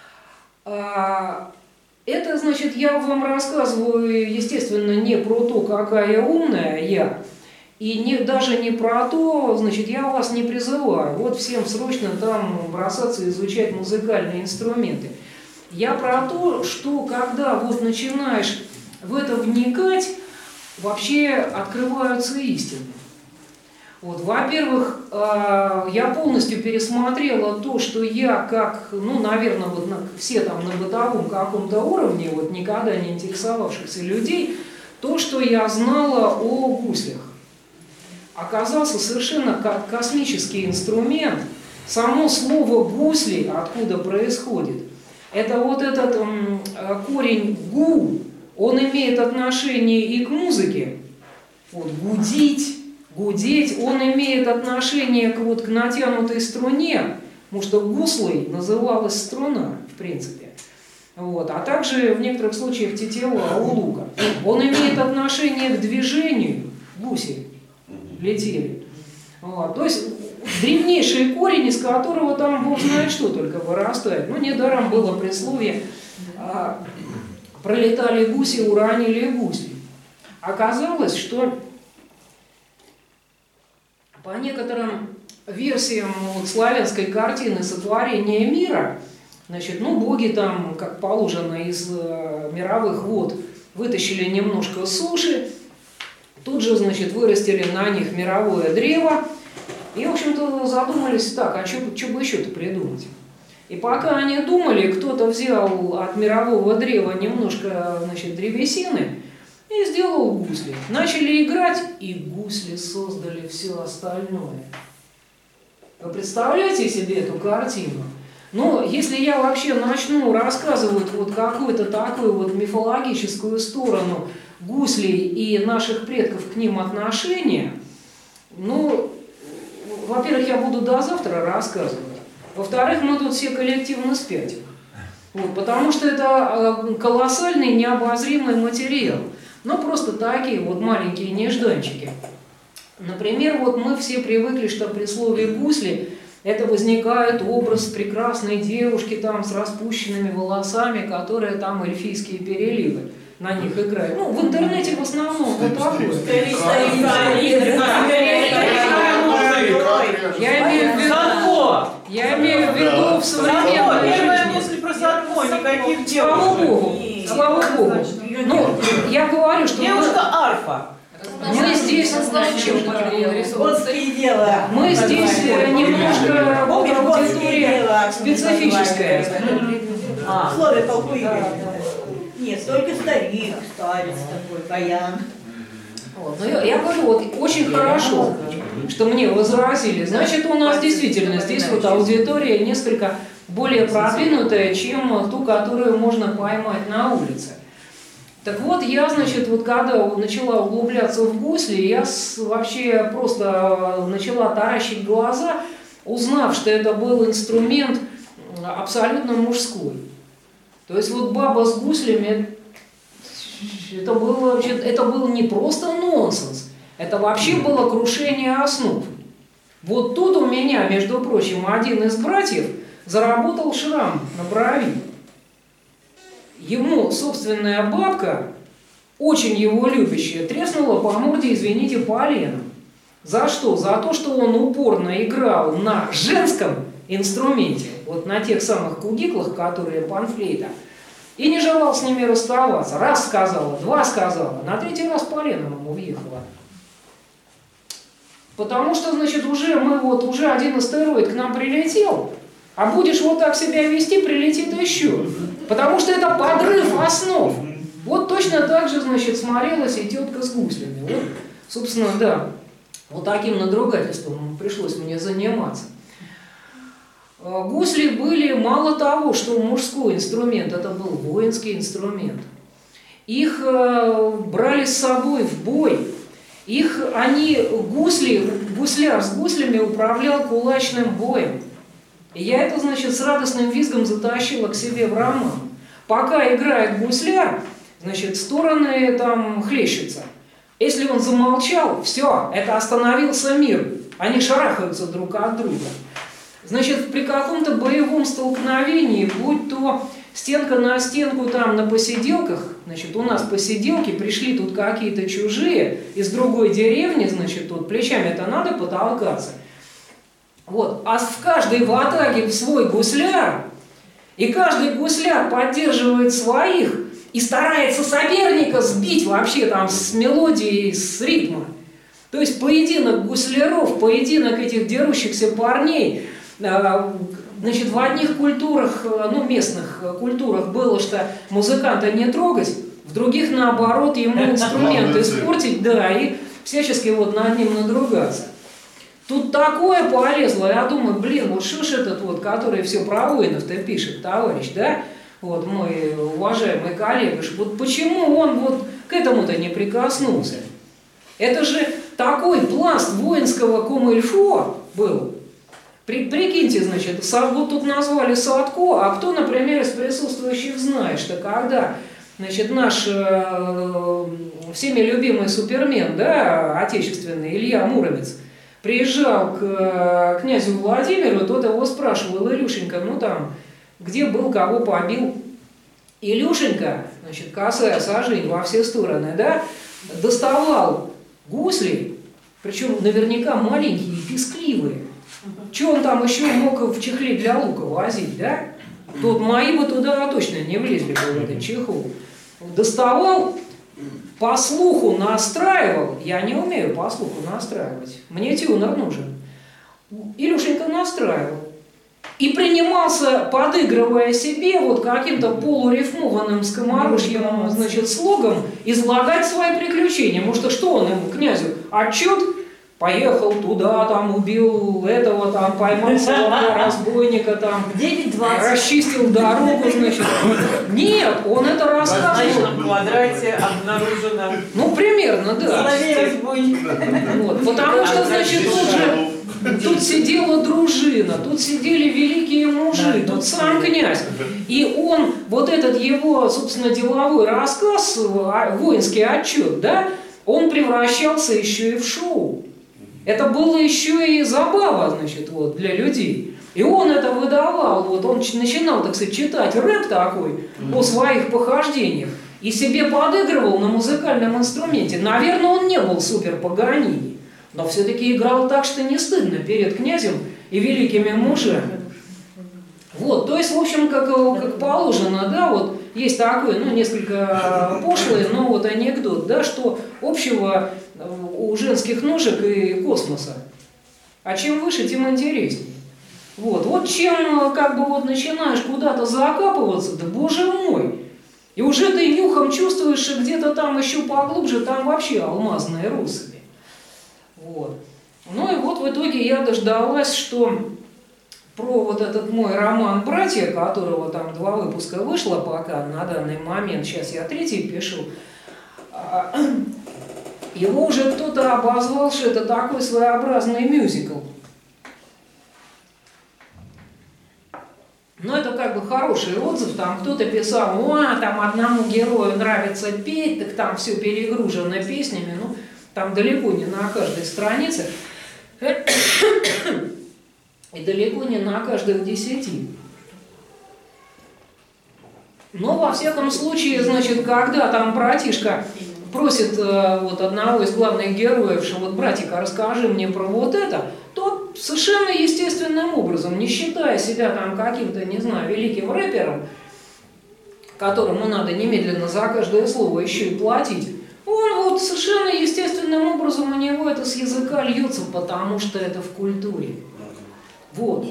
Это, значит, я вам рассказываю, естественно, не про то, какая умная я, и даже не про то, значит, я вас не призываю, вот всем срочно там бросаться изучать музыкальные инструменты. Я про то, что когда вот начинаешь в это вникать, вообще открываются истины. Вот, во-первых, я полностью пересмотрела то, что я как, ну, наверное, вот все там на бытовом каком-то уровне, вот никогда не интересовавшихся людей, то, что я знала о гуслях. Оказался совершенно как космический инструмент. Само слово «гусли» откуда происходит? Это вот этот корень «гу», он имеет отношение и к музыке. Вот, гудить. Гудеть, он имеет отношение к натянутой струне, потому что гуслой называлась струна, в принципе. Вот. А также в некоторых случаях тетива у лука. Он имеет отношение к движению, гуси летели. Вот. То есть древнейший корень, из которого там бог знает что только вырастает. Ну, недаром было присловие «пролетали гуси, уронили гуси». Оказалось, что по некоторым версиям вот, славянской картины сотворения мира, значит, ну, боги там, как положено, из мировых вод вытащили немножко суши, тут же, значит, вырастили на них мировое древо, и, в общем-то, задумались так, а что бы еще-то придумать? И пока они думали, кто-то взял от мирового древа немножко, значит, древесины, и сделал гусли. Начали играть, и гусли создали все остальное. Вы представляете себе эту картину? Но если я вообще начну рассказывать вот какую-то такую вот мифологическую сторону гуслей и наших предков к ним отношения, ну, во-первых, я буду до завтра рассказывать. Во-вторых, мы тут все коллективно спятим. Вот, потому что это колоссальный необозримый материал. Но просто такие вот маленькие нежданчики. Например, вот мы все привыкли, что при слове «гусли» это возникает образ прекрасной девушки там с распущенными волосами, которые там эльфийские переливы на них играют. Ну, в интернете в основном вот такое. Я имею в виду в современной жизни. Слава Богу. Слава Богу. Ну, я говорю, что девушка-арфа. мы здесь, мы здесь немножко вот аудитория специфическая. Слово толкует. Нет, только старик, старец такой, баян. Вот. Но я говорю, вот очень хорошо, что мне возразили. Значит, у нас действительно здесь вот аудитория несколько более продвинутая, чем ту, которую можно поймать на улице. Так вот, я, значит, вот когда начала углубляться в гусли, я вообще просто начала таращить глаза, узнав, что это был инструмент абсолютно мужской. То есть вот баба с гуслями, это был не просто нонсенс, это вообще было крушение основ. Вот тут у меня, между прочим, один из братьев заработал шрам на брови. Ему собственная бабка, очень его любящая, треснула по морде, извините, поленом. За что? За то, что он упорно играл на женском инструменте, вот на тех самых кугиклах, которые панфлейта, и не желал с ними расставаться. Раз сказала, два сказала, на третий раз поленом ему въехала. Потому что, значит, уже один астероид к нам прилетел, а будешь вот так себя вести, прилетит еще. Потому что это подрыв основ. Вот точно так же, значит, смотрелась и тетка с гуслями. Вот, собственно, да. Вот таким надругательством пришлось мне заниматься. Гусли были мало того, что мужской инструмент, это был воинский инструмент. Их брали с собой в бой. Гусляр с гуслями управлял кулачным боем. И я это, значит, с радостным визгом затащила к себе в роман. Пока играет гусляр, значит, стороны там хлещутся. Если он замолчал, все, это остановился мир. Они шарахаются друг от друга. Значит, при каком-то боевом столкновении, будь то стенка на стенку там на посиделках, значит, у нас посиделки, пришли тут какие-то чужие из другой деревни, значит, тут плечами-то надо потолкаться. Вот, а в каждой ватаге свой гусляр, и каждый гусляр поддерживает своих и старается соперника сбить вообще там с мелодией, с ритма. То есть поединок гусляров, поединок этих дерущихся парней. Значит, в одних культурах, ну, местных культурах было, что музыканта не трогать, в других, наоборот, ему инструмент испортить, да, и всячески вот над ним надругаться. Тут такое полезло, я думаю, блин, вот что ж этот вот, который все про воинов-то пишет, товарищ, да, вот мой уважаемый коллега, вот почему он вот к этому-то не прикоснулся? Это же такой пласт воинского комильфо был. Прикиньте, значит, вот тут назвали Садко, а кто, например, из присутствующих знает, что когда, значит, наш всеми любимый супермен, да, отечественный, Илья Муромец, приезжал к князю Владимиру, тот его спрашивал: Илюшенька, ну там, где был, кого побил? Илюшенька, значит, косая сажень во все стороны, да, доставал гусли, причем наверняка маленькие и пескливые. Что он там еще мог в чехле для лука возить, да? Тут мои бы туда точно не влезли бы в этот чехол. Доставал, по слуху настраивал. Я не умею по слуху настраивать. Мне тюнер нужен. Илюшенька настраивал. И принимался, подыгрывая себе, вот каким-то полурифмованным скоморожьим, значит, слогом, излагать свои приключения. Потому что он ему, князю, отчет? Поехал туда, там убил этого, там поймал самого разбойника, там 9:20. расчистил дорогу, значит. Нет, он это В рассказывал. одном квадрате обнаружено. Ну, примерно, да. Соловей-разбойник. Вот, потому что, значит, тут сидела дружина, тут сидели великие мужи, тут сам князь. И он, вот этот его, собственно, деловой рассказ, воинский отчет, да, он превращался еще и в шоу. Это было еще и забава, значит, вот, для людей. И он это выдавал, вот, он начинал, так сказать, читать рэп такой о своих похождениях и себе подыгрывал на музыкальном инструменте. Наверное, он не был супер Паганини, но все-таки играл так, что не стыдно перед князем и великими мужами. Вот, то есть, в общем, как положено, да, вот есть такой, ну, несколько пошлый, но вот анекдот, да, что общего у женских ножек и космоса. А чем выше, тем интереснее. Вот чем, как бы, вот начинаешь куда-то закапываться, да боже мой, и уже ты нюхом чувствуешь, что где-то там еще поглубже, там вообще алмазные россыпи. Вот. Ну и вот в итоге я дождалась, что про вот этот мой роман «Братья», которого там 2 выпуска вышло пока на данный момент, сейчас я 3-й пишу, его уже кто-то обозвал, что это такой своеобразный мюзикл. Но это как бы хороший отзыв, там кто-то писал: там одному герою нравится петь, так там все перегружено песнями, ну, там далеко не на каждой странице, и далеко не на каждой в 10. Но, во всяком случае, значит, когда там братишка просит вот одного из главных героев, что вот, братика, расскажи мне про вот это, то совершенно естественным образом, не считая себя там каким-то, не знаю, великим рэпером, которому надо немедленно за каждое слово еще и платить, он вот совершенно естественным образом у него это с языка льется, потому что это в культуре. Вот.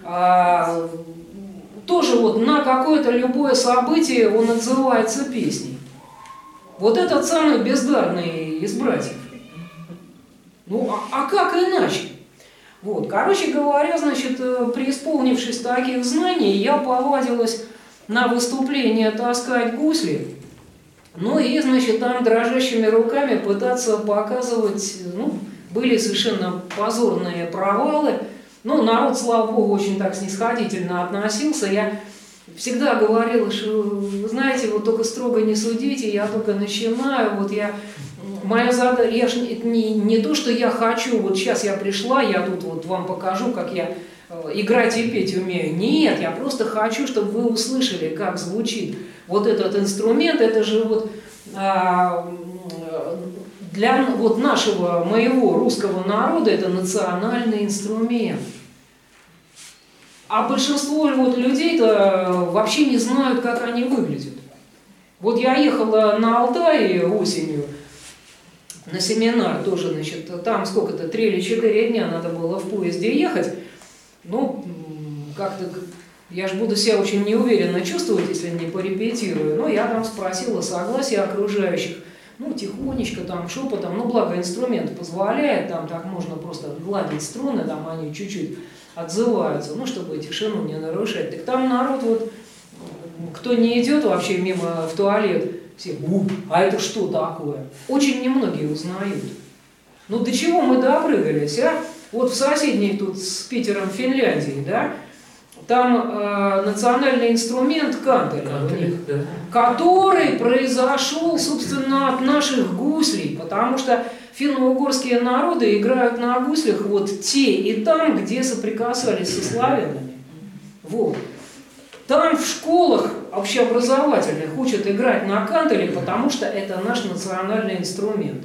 Тоже вот на какое-то любое событие он отзывается песней. Вот этот самый бездарный из братьев. Ну, а как иначе? Вот, короче говоря, значит, преисполнившись таких знаний, я повадилась на выступление таскать гусли, ну и, значит, там дрожащими руками пытаться показывать, ну, были совершенно позорные провалы. Ну, народ, слава богу, очень так снисходительно относился. Я всегда говорила, что, вы знаете, вот только строго не судите, я только начинаю, вот моя задача, я ж не то, что я хочу, вот сейчас я пришла, я тут вот вам покажу, как я играть и петь умею. Нет, я просто хочу, чтобы вы услышали, как звучит вот этот инструмент. Это же вот для вот нашего, моего русского народа это национальный инструмент. А большинство вот людей-то вообще не знают, как они выглядят. Вот я ехала на Алтай осенью на семинар тоже, значит, там сколько-то, 3 или 4 дня надо было в поезде ехать. Ну, как-то я же буду себя очень неуверенно чувствовать, если не порепетирую. Но я там спросила согласия окружающих. Ну, тихонечко, там, шепотом, ну, благо инструмент позволяет, там так можно просто гладить струны, там они чуть-чуть отзываются, ну, чтобы тишину не нарушать. Так там народ, вот, кто не идет вообще мимо в туалет, все, а это что такое? Очень немногие узнают. Ну, до чего мы допрыгались, а? Вот в соседней тут с Питером Финляндии, да, там национальный инструмент кантель, Да. который произошел, собственно, от наших гуслей, потому что финно-угорские народы играют на гуслях вот те и там, где соприкасались со славянами. Вот. Там в школах общеобразовательных учат играть на кантеле, потому что это наш национальный инструмент.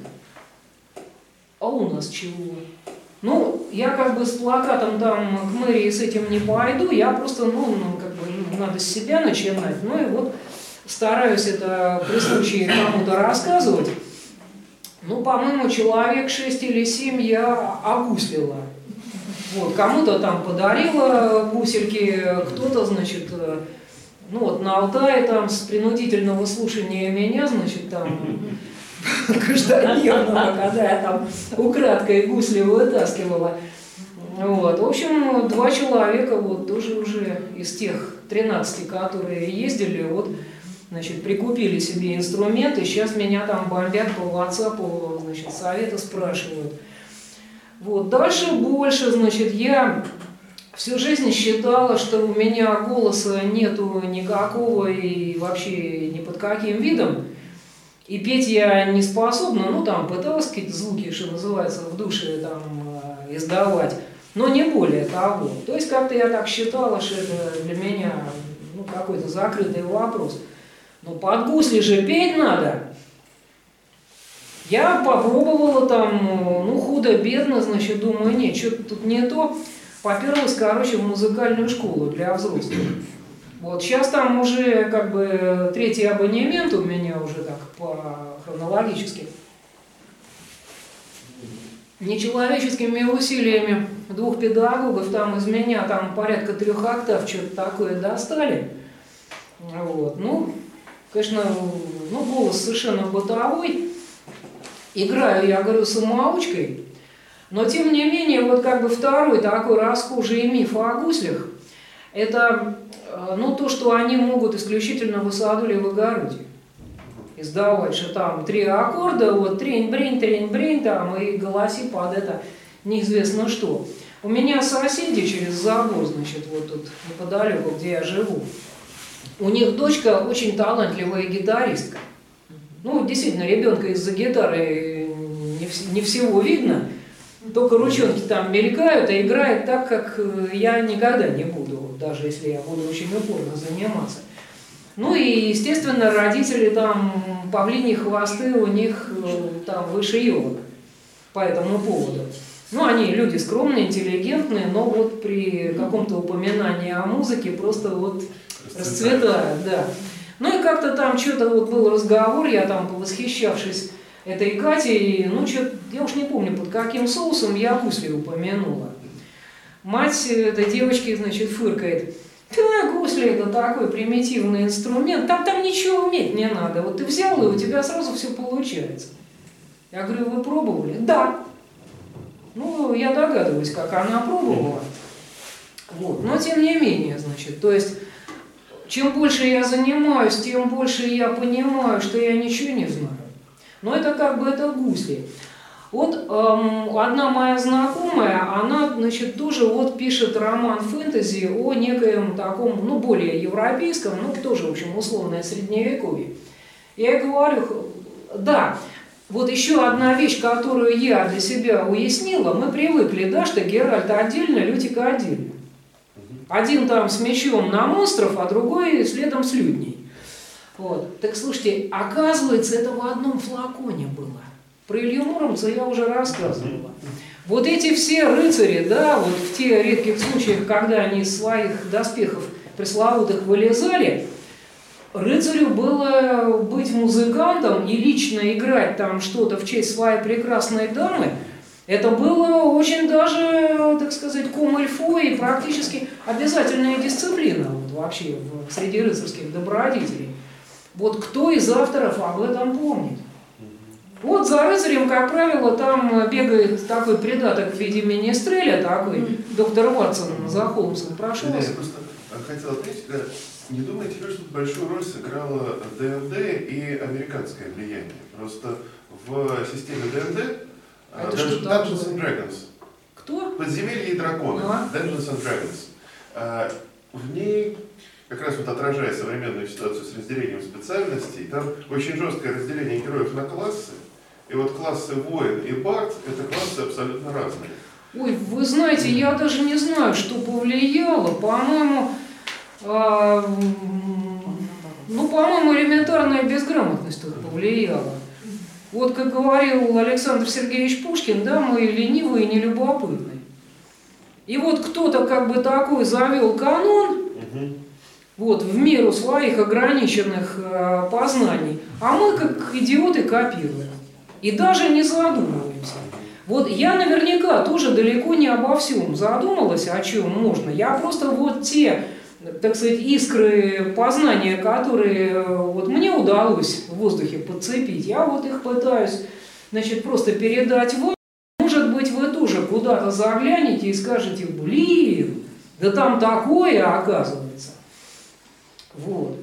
А у нас чего? Ну, я как бы с плакатом там к мэрии с этим не пойду, я просто, как бы, надо с себя начинать. Ну и вот стараюсь это при случае кому-то рассказывать. Ну, по-моему, человек 6 или 7 я огуслила. Вот, кому-то там подарила гусельки, кто-то, значит, ну вот на Алтае там с принудительного слушания меня, значит, там каждодневного, когда я там украдкой гусли вытаскивала. Вот. В общем, 2 человека вот тоже уже из тех 13, которые ездили, вот, значит, прикупили себе инструменты, сейчас меня там бомбят по WhatsApp, значит, советы спрашивают. Вот. Дальше больше, значит, я всю жизнь считала, что у меня голоса нету никакого и вообще ни под каким видом. И петь я не способна, ну там пыталась какие-то звуки, что называется, в душе там издавать, но не более того. То есть как-то я так считала, что это для меня какой-то закрытый вопрос. Но под гусли же петь надо. Я попробовала там, худо-бедно, значит, думаю, нет, что-то тут не то. Поперлась, короче, в музыкальную школу для взрослых. Вот, сейчас там уже как бы 3-й абонемент у меня уже так по хронологически. Нечеловеческими усилиями 2 педагогов там из меня там порядка 3 октав что-то такое достали. Вот, конечно, голос совершенно бытовой. Играю, я говорю, самоучкой. Но тем не менее, вот как бы второй такой расхожий миф о гуслях, это то, что они могут исключительно в Исаадуле в огороде издавать, что там 3 аккорда, вот трень-брень, там, и голоси под это неизвестно что. У меня соседи через забор, значит, вот тут неподалеку, где я живу, у них дочка очень талантливая гитаристка. Действительно, ребенка из-за гитары не всего видно, только ручонки там мелькают, а играет так, как я никогда не буду, даже если я буду очень упорно заниматься. И, естественно, родители там, павлиньи хвосты у них там выше елок по этому поводу. Они люди скромные, интеллигентные, но вот при каком-то упоминании о музыке просто вот расцветают, да. И как-то там что-то вот был разговор, я там, повосхищавшись этой Катей, я уж не помню, под каким соусом я гусли упомянула. Мать этой девочки, значит, фыркает. Да, гусли это такой примитивный инструмент, там ничего уметь не надо. Вот ты взял, и у тебя сразу все получается. Я говорю, вы пробовали? Да. Ну, я догадываюсь, как она пробовала. Вот. Но тем не менее, значит, то есть, чем больше я занимаюсь, тем больше я понимаю, что я ничего не знаю. Но это как бы это гусли. Вот одна моя знакомая, она, значит, тоже вот пишет роман фэнтези о некоем таком, ну, более европейском, ну, тоже, в общем, условное средневековье. Я ей говорю, да, вот еще одна вещь, которую я для себя уяснила, мы привыкли, да, что Геральт отдельно, Лютика отдельно. Один там с мечом на монстров, а другой следом с людней. Вот. Так слушайте, оказывается, это в одном флаконе было. Про Илью Муромца я уже рассказывала. Вот эти все рыцари, да, вот в те редких случаях, когда они из своих доспехов пресловутых вылезали, рыцарю было быть музыкантом и лично играть там что-то в честь своей прекрасной дамы. Это было очень даже, так сказать, ком-эльфо и практически обязательная дисциплина вот, вообще среди рыцарских добродетелей. Вот кто из авторов об этом помнит? Вот за рыцарем, как правило, там бегает такой придаток в виде министреля, такой доктор Ватсон за Холмсом прошел. Я просто хотел отметить, не думаете ли, что большую роль сыграло ДНД и американское влияние? Просто в системе ДНД Dungeons and Dragons. Кто? Подземелье и драконы. Dungeons and Dragons. В ней как раз вот отражая современную ситуацию с разделением специальностей, там очень жесткое разделение героев на классы. И вот классы воин и бард — это классы абсолютно разные. Ой, вы знаете, я даже не знаю, что повлияло. По-моему, по-моему, элементарная безграмотность тут повлияла. Вот как говорил Александр Сергеевич Пушкин, да, мы ленивые и нелюбопытные. И вот кто-то как бы такой завел канон, вот, в меру своих ограниченных познаний, а мы как идиоты копируем. И даже не задумываемся. Вот я наверняка тоже далеко не обо всем задумалась, о чем можно. Я просто вот те, так сказать, искры познания, которые вот мне удалось в воздухе подцепить, я вот их пытаюсь, значит, просто передать вам. Может быть, вы тоже куда-то заглянете и скажете, блин, да там такое оказывается. Вот.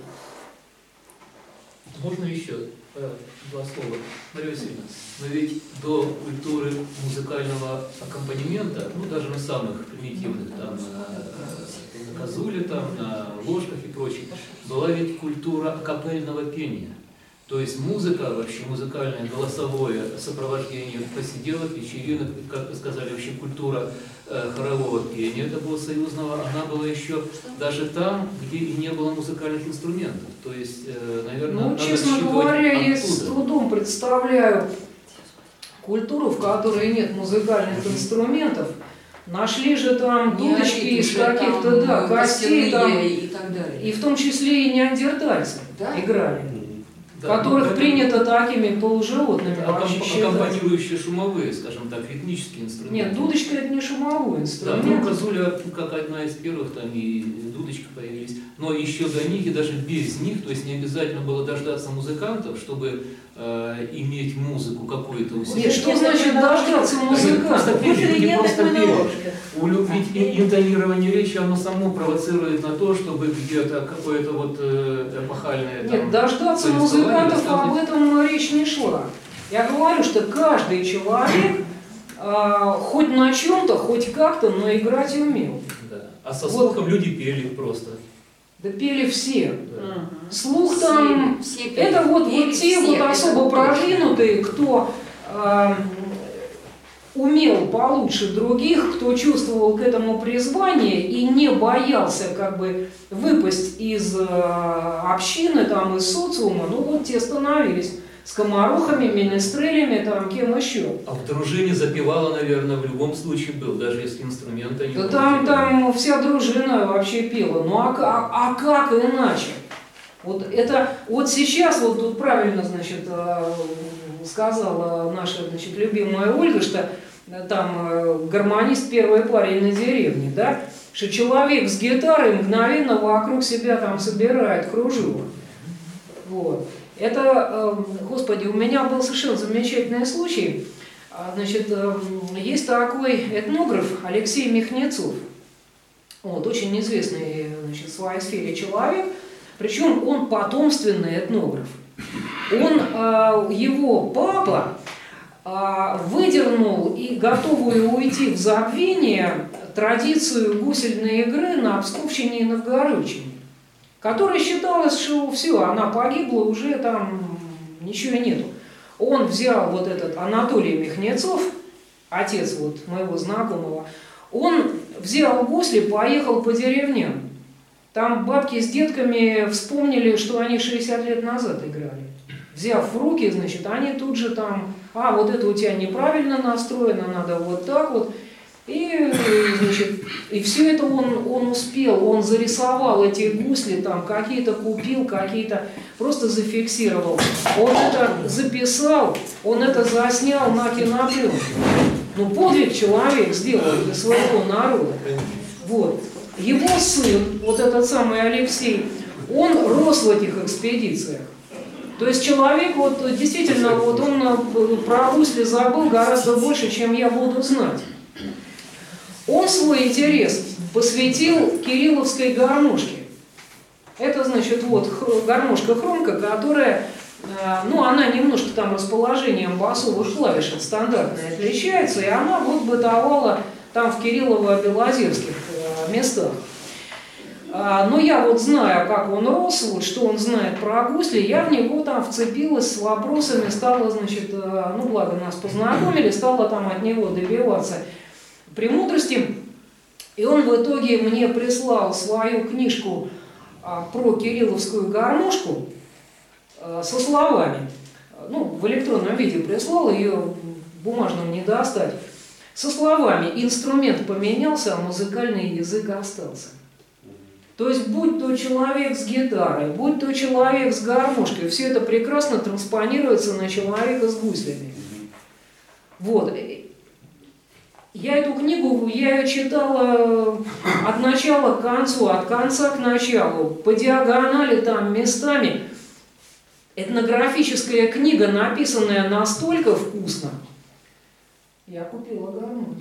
Можно еще два слова? Мария Васильевна, но ведь до культуры музыкального аккомпанемента, ну даже на самых примитивных, там, на казуле, там, на ложках и прочее, была ведь культура акапельного пения. То есть музыка, вообще музыкальное голосовое сопровождение посиделок, вечеринок, как вы сказали, вообще культура хорового пения, это было союзного, она была еще даже там, где и не было музыкальных инструментов. То есть, наверное, ну, честно говоря, я с трудом представляю культуру, в которой нет музыкальных инструментов. Нашли же там дудочки из каких-то, да, костей там, и так далее. И в том числе и неандертальцы играли. Да, которых принято такими полуживотными вообще считать. Аккомпанирующие шумовые, скажем так, ритмические инструменты. Нет, дудочка это не шумовой инструмент. Да, ну, казуля как одна из первых, там и дудочка появились. Но еще до них, и даже без них, то есть не обязательно было дождаться музыкантов, чтобы иметь музыку какую-то у себя. Нет, что значит дождаться музыкантов? Ведь интонирование речи, оно само провоцирует на то, чтобы где-то какое-то вот эпохальное... Нет, дождаться музыкантов об этом речь не шла. Я говорю, что каждый человек хоть на чем-то, хоть как-то, но играть умел. Да. А со слухом люди пели просто. Да пели все. Да. Слух там, все это вот те вот особо продвинутые, кто умел получше других, кто чувствовал к этому призвание и не боялся как бы выпасть из общины, там, из социума, ну вот те становились скоморохами, менестрелями, там, кем еще. А в дружине запевала, наверное, в любом случае был, даже если инструмента не было. Да там вся дружина вообще пела. Ну а как иначе? Вот это вот сейчас вот тут правильно, значит, сказала наша, значит, любимая Ольга, что там гармонист первой парень на деревне, да, что человек с гитарой мгновенно вокруг себя там собирает кружево. Вот. Это, господи, у меня был совершенно замечательный случай. Значит, есть такой этнограф Алексей Михнецов. Вот, очень известный, значит, в своей сфере человек. Причем он потомственный этнограф. Его папа выдернул и готовую уйти в забвение традицию гусельной игры на Псковщине и Новгородчине, которая считалась, что все, она погибла, уже там ничего нету. Он взял вот этот Анатолий Михнецов, отец вот моего знакомого, он взял гусли, поехал по деревням. Там бабки с детками вспомнили, что они 60 лет назад играли. Взяв в руки, значит, они тут же там, вот это у тебя неправильно настроено, надо вот так вот. И, значит, и все это он успел, он зарисовал эти гусли, там какие-то купил, какие-то просто зафиксировал. Он это записал, он это заснял на кинопленку. Ну, подвиг человек сделал для своего народа. Вот. Его сын, вот этот самый Алексей, он рос в этих экспедициях. То есть человек, вот действительно, вот он про гусли забыл гораздо больше, чем я буду знать. Он свой интерес посвятил кирилловской гармошке. Это, значит, вот гармошка-хромка, которая, она немножко там расположением басовых клавиш от стандартной отличается, и она вот бытовала там в Кириллово-Белозерских местах. Но я вот знаю, как он рос, вот что он знает про гусли, я в него там вцепилась с вопросами, стала, значит, благо нас познакомили, стала там от него добиваться премудрости. И он в итоге мне прислал свою книжку про кирилловскую гармошку со словами. В электронном виде прислал, ее в бумажном не достать. Со словами: инструмент поменялся, а музыкальный язык остался. То есть, будь то человек с гитарой, будь то человек с гармошкой, все это прекрасно транспонируется на человека с гуслями. Вот. Я эту книгу, я ее читала от начала к концу, от конца к началу, по диагонали там местами. Этнографическая книга, написанная настолько вкусно. Я купила гармонию.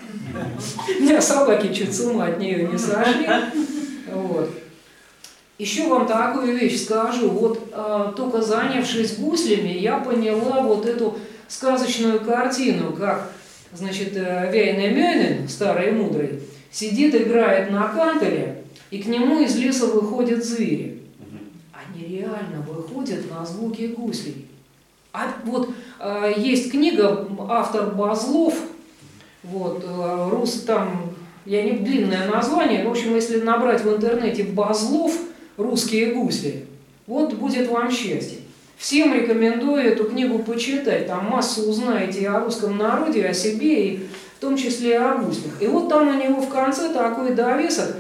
У меня собаки чуть с ума от нее не сошли. Вот. Еще вам такую вещь скажу. Вот только занявшись гуслями, я поняла вот эту сказочную картину, как, значит, Вяйнэмёнен, старый и мудрый, сидит, играет на канторе, и к нему из леса выходят звери. Они реально выходят на звуки гуслей. А вот есть книга, автор Базлов, вот, там, длинное название, в общем, если набрать в интернете Базлов «Русские гусли», вот будет вам счастье. Всем рекомендую эту книгу почитать, там массу узнаете и о русском народе, о себе, и в том числе и о гуслях. И вот там у него в конце такой довесок,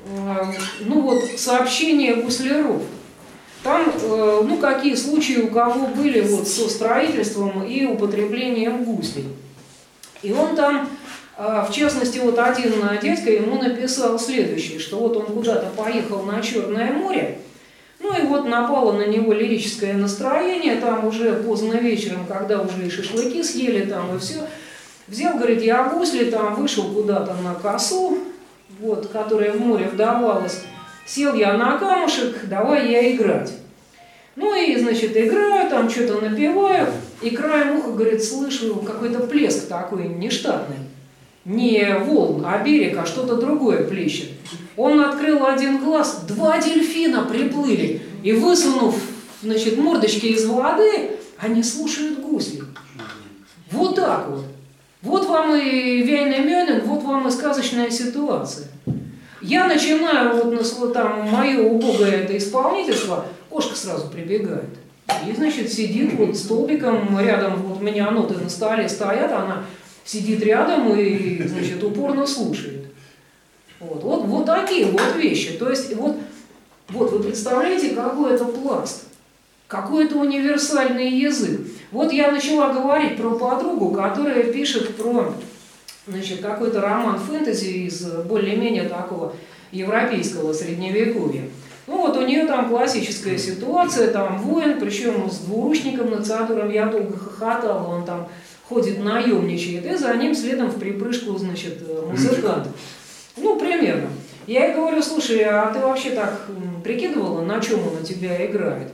сообщение гусляров. Там, какие случаи у кого были вот со строительством и употреблением гуслей. И он там, в частности, вот один дядька ему написал следующее, что вот он куда-то поехал на Черное море, и вот напало на него лирическое настроение, там уже поздно вечером, когда уже и шашлыки съели там и все, взял, говорит, я гусли, там вышел куда-то на косу, вот, которая в море вдавалась, сел я на камушек, давай я играть. Значит, играю, там что-то напеваю, и краем уха, говорит, слышу какой-то плеск такой нештатный. Не волн, а берег, а что-то другое плещет. Он открыл один глаз, 2 дельфина приплыли, и высунув, значит, мордочки из воды, они слушают гусли. Вот так вот. Вот вам и Вяйнэмёнен, вот вам и сказочная ситуация. Я начинаю мое убогое это исполнительство, кошка сразу прибегает. И, значит, сидит вот столбиком рядом, вот у меня ноты на столе стоят, она сидит рядом и, значит, упорно слушает. Вот такие вот вещи. То есть, вот вы представляете, какой это пласт, какой это универсальный язык. Вот я начала говорить про подругу, которая пишет про, значит, какой-то роман фэнтези из более-менее такого европейского средневековья. У нее там классическая ситуация, там воин, причем с двуручником, над которым я долго хохотала, он там ходит, наемничает, и за ним следом в припрыжку, значит, музыкант. Ну, примерно. Я ей говорю: слушай, а ты вообще так прикидывала, на чем он у тебя играет?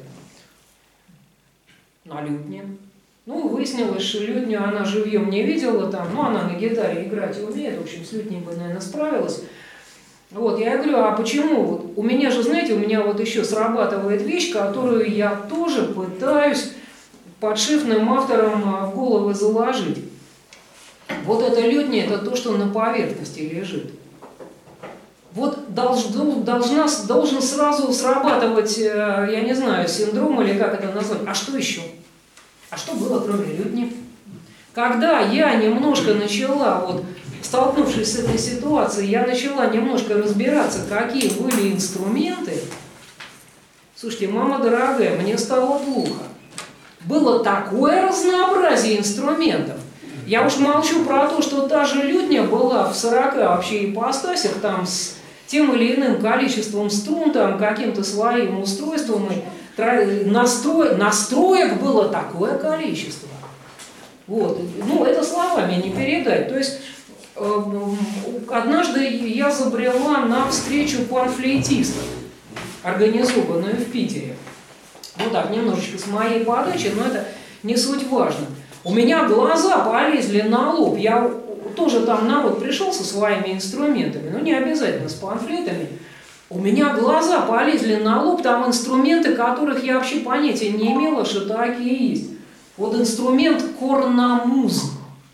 На лютне. Ну, выяснилось, что лютню она живьем не видела там, ну, она на гитаре играть умеет, в общем, с лютней бы, наверное, справилась. Вот, я говорю: а почему? Вот, у меня же, знаете, у меня вот еще срабатывает вещь, которую я тоже пытаюсь подшифным автором в головы заложить. Вот эта лютня, это то, что на поверхности лежит. Вот должен сразу срабатывать, я не знаю, синдром или как это назвать. А что еще? А что было, кроме лютни? Когда я немножко начала, вот, столкнувшись с этой ситуацией, я начала немножко разбираться, какие были инструменты. Слушайте, мама дорогая, мне стало плохо. Было такое разнообразие инструментов. Я уж молчу про то, что та же лютня была в 40 вообще ипостасях, там с тем или иным количеством струн, там каким-то своим устройством, и настроек было такое количество. Вот. Ну, это словами не передать. То есть однажды я забрела на встречу панфлейтистов, организованную в Питере. Вот так, немножечко с моей подачи, но это не суть важно. У меня глаза полезли на лоб. Я тоже там народ пришел со своими инструментами, но не обязательно с панфлетами. У меня глаза полезли на лоб, там инструменты, которых я вообще понятия не имела, что такие есть. Вот инструмент корнамуз.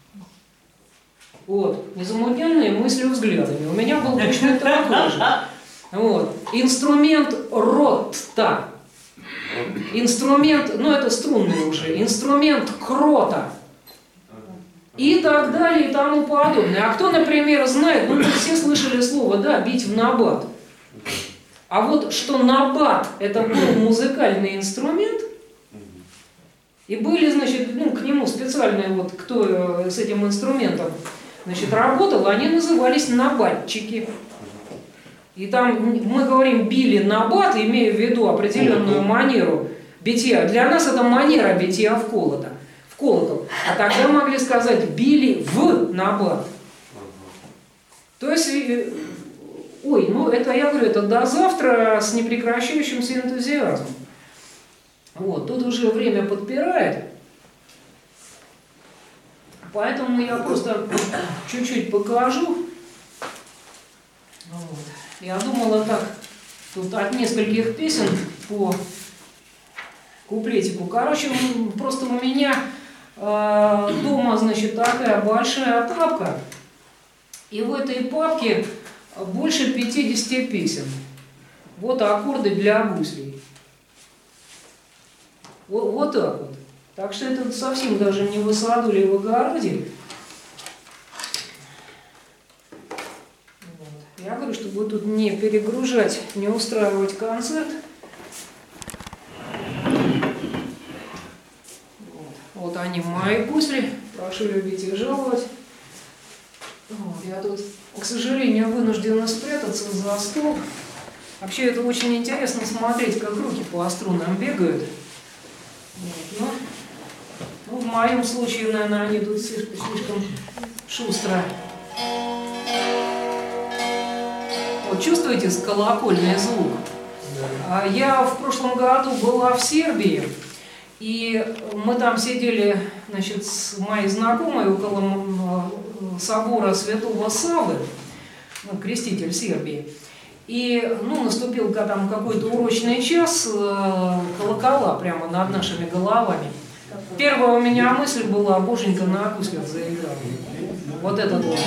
Вот, незамутненные мыслью взглядами. У меня был точно такой же. Вот. Инструмент ротта. Инструмент, ну это струнный уже, инструмент крота. И так далее, и тому подобное. А кто, например, знает, ну все слышали слово, да, бить в набат. А вот что набат, это был музыкальный инструмент, и были, значит, ну, к нему специальные, вот, кто с этим инструментом, значит, работал, они назывались набатчики. И там мы говорим били набат, имея в виду определенную манеру битья. Для нас это манера битья в колокол. А тогда могли сказать били в набат. То есть, ой, ну это я говорю, это до завтра с непрекращающимся энтузиазмом. Вот, тут уже время подпирает. Поэтому я просто чуть-чуть покажу. Вот. Я думала так, тут от нескольких песен по куплетику. Короче, просто у меня дома, значит, такая большая папка. И в этой папке больше 50 песен. Вот аккорды для гуслей. Вот так вот. Так что это совсем даже не в саду или в огороде. Вот. Я говорю, чтобы тут не перегружать, не устраивать концерт. Вот они, мои гусли. Прошу любить и жаловать. Вот. Я тут, к сожалению, вынуждена спрятаться за стол. Вообще это очень интересно смотреть, как руки по струнам бегают. Вот. Ну, в моем случае, наверное, они тут слишком шустро. Вот чувствуете колокольный звук? Я в прошлом году была в Сербии, и мы там сидели, значит, с моей знакомой около собора Святого Саввы, ну, креститель Сербии. И, ну, наступил там какой-то урочный час, колокола прямо над нашими головами. Первая у меня мысль была: боженька на акустиках заиграл. Вот этот вот.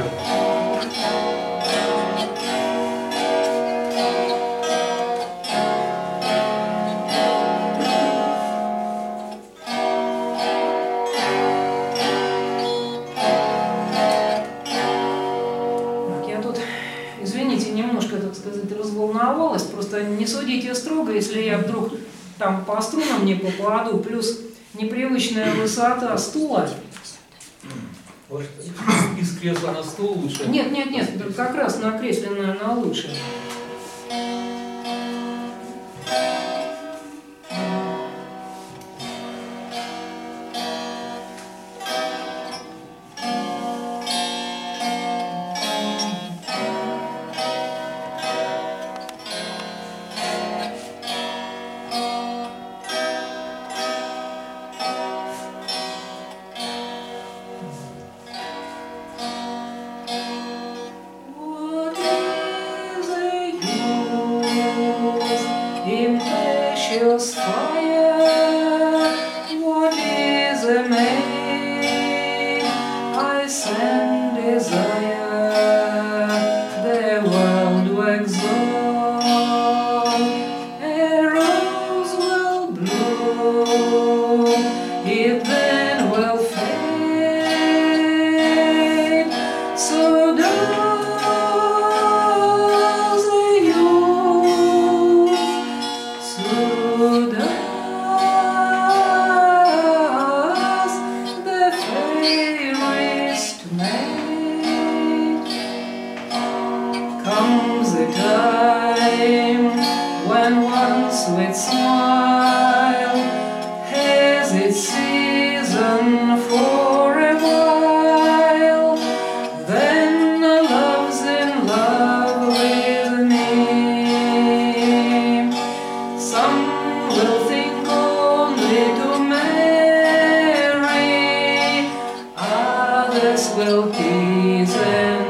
Разволновалась, просто не судите строго, если я вдруг там по струнам не попаду, плюс непривычная высота стула. Может, из кресла на стол лучше? Нет, как раз на кресле, наверное, лучше. precious fire, what is a maid? I send desire, the world to exalt. A rose will bloom, it then will fade. So does the youth, so does the fairest maid. Comes a time when one sweet smile has its season for a while. Then love's in love with me. Some will think only to marry, others will tease and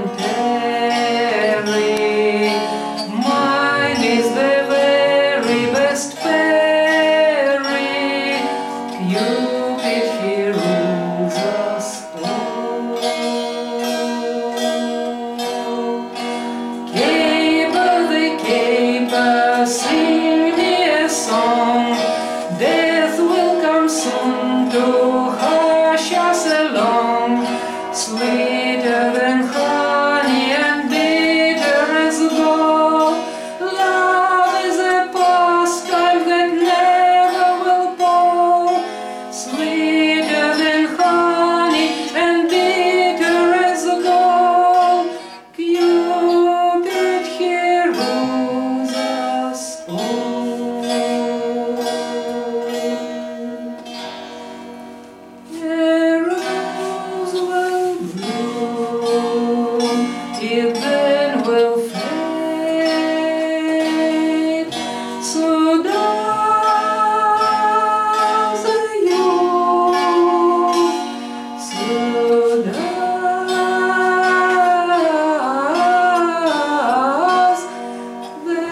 tarry. Mine is the very best fairy, Cupid he rules us all. Caper the caper, sing me a song. Death will come soon to hush us along. Sweeter than honey and bitter as gall. Love is a pastime that never will pall. Sweeter than honey and bitter as gall. Cupid he rules us all. A rose will bloom, it then will fade. So does the youth, so does the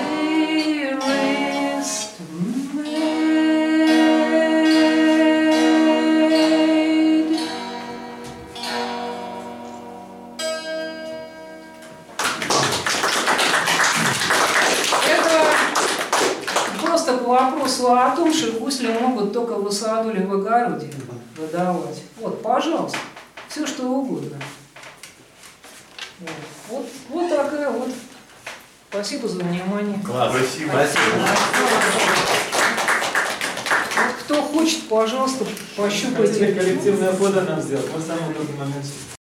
fairest maid. Это просто по вопросу о том, что гусли могут только в саду или в огороде выдавать. Вот, пожалуйста, все что угодно. Вот такая вот. Спасибо за внимание. Спасибо. Вот кто хочет, пожалуйста, пощупайте. Коллективное фото нам сделать. Мы в самый трудный момент.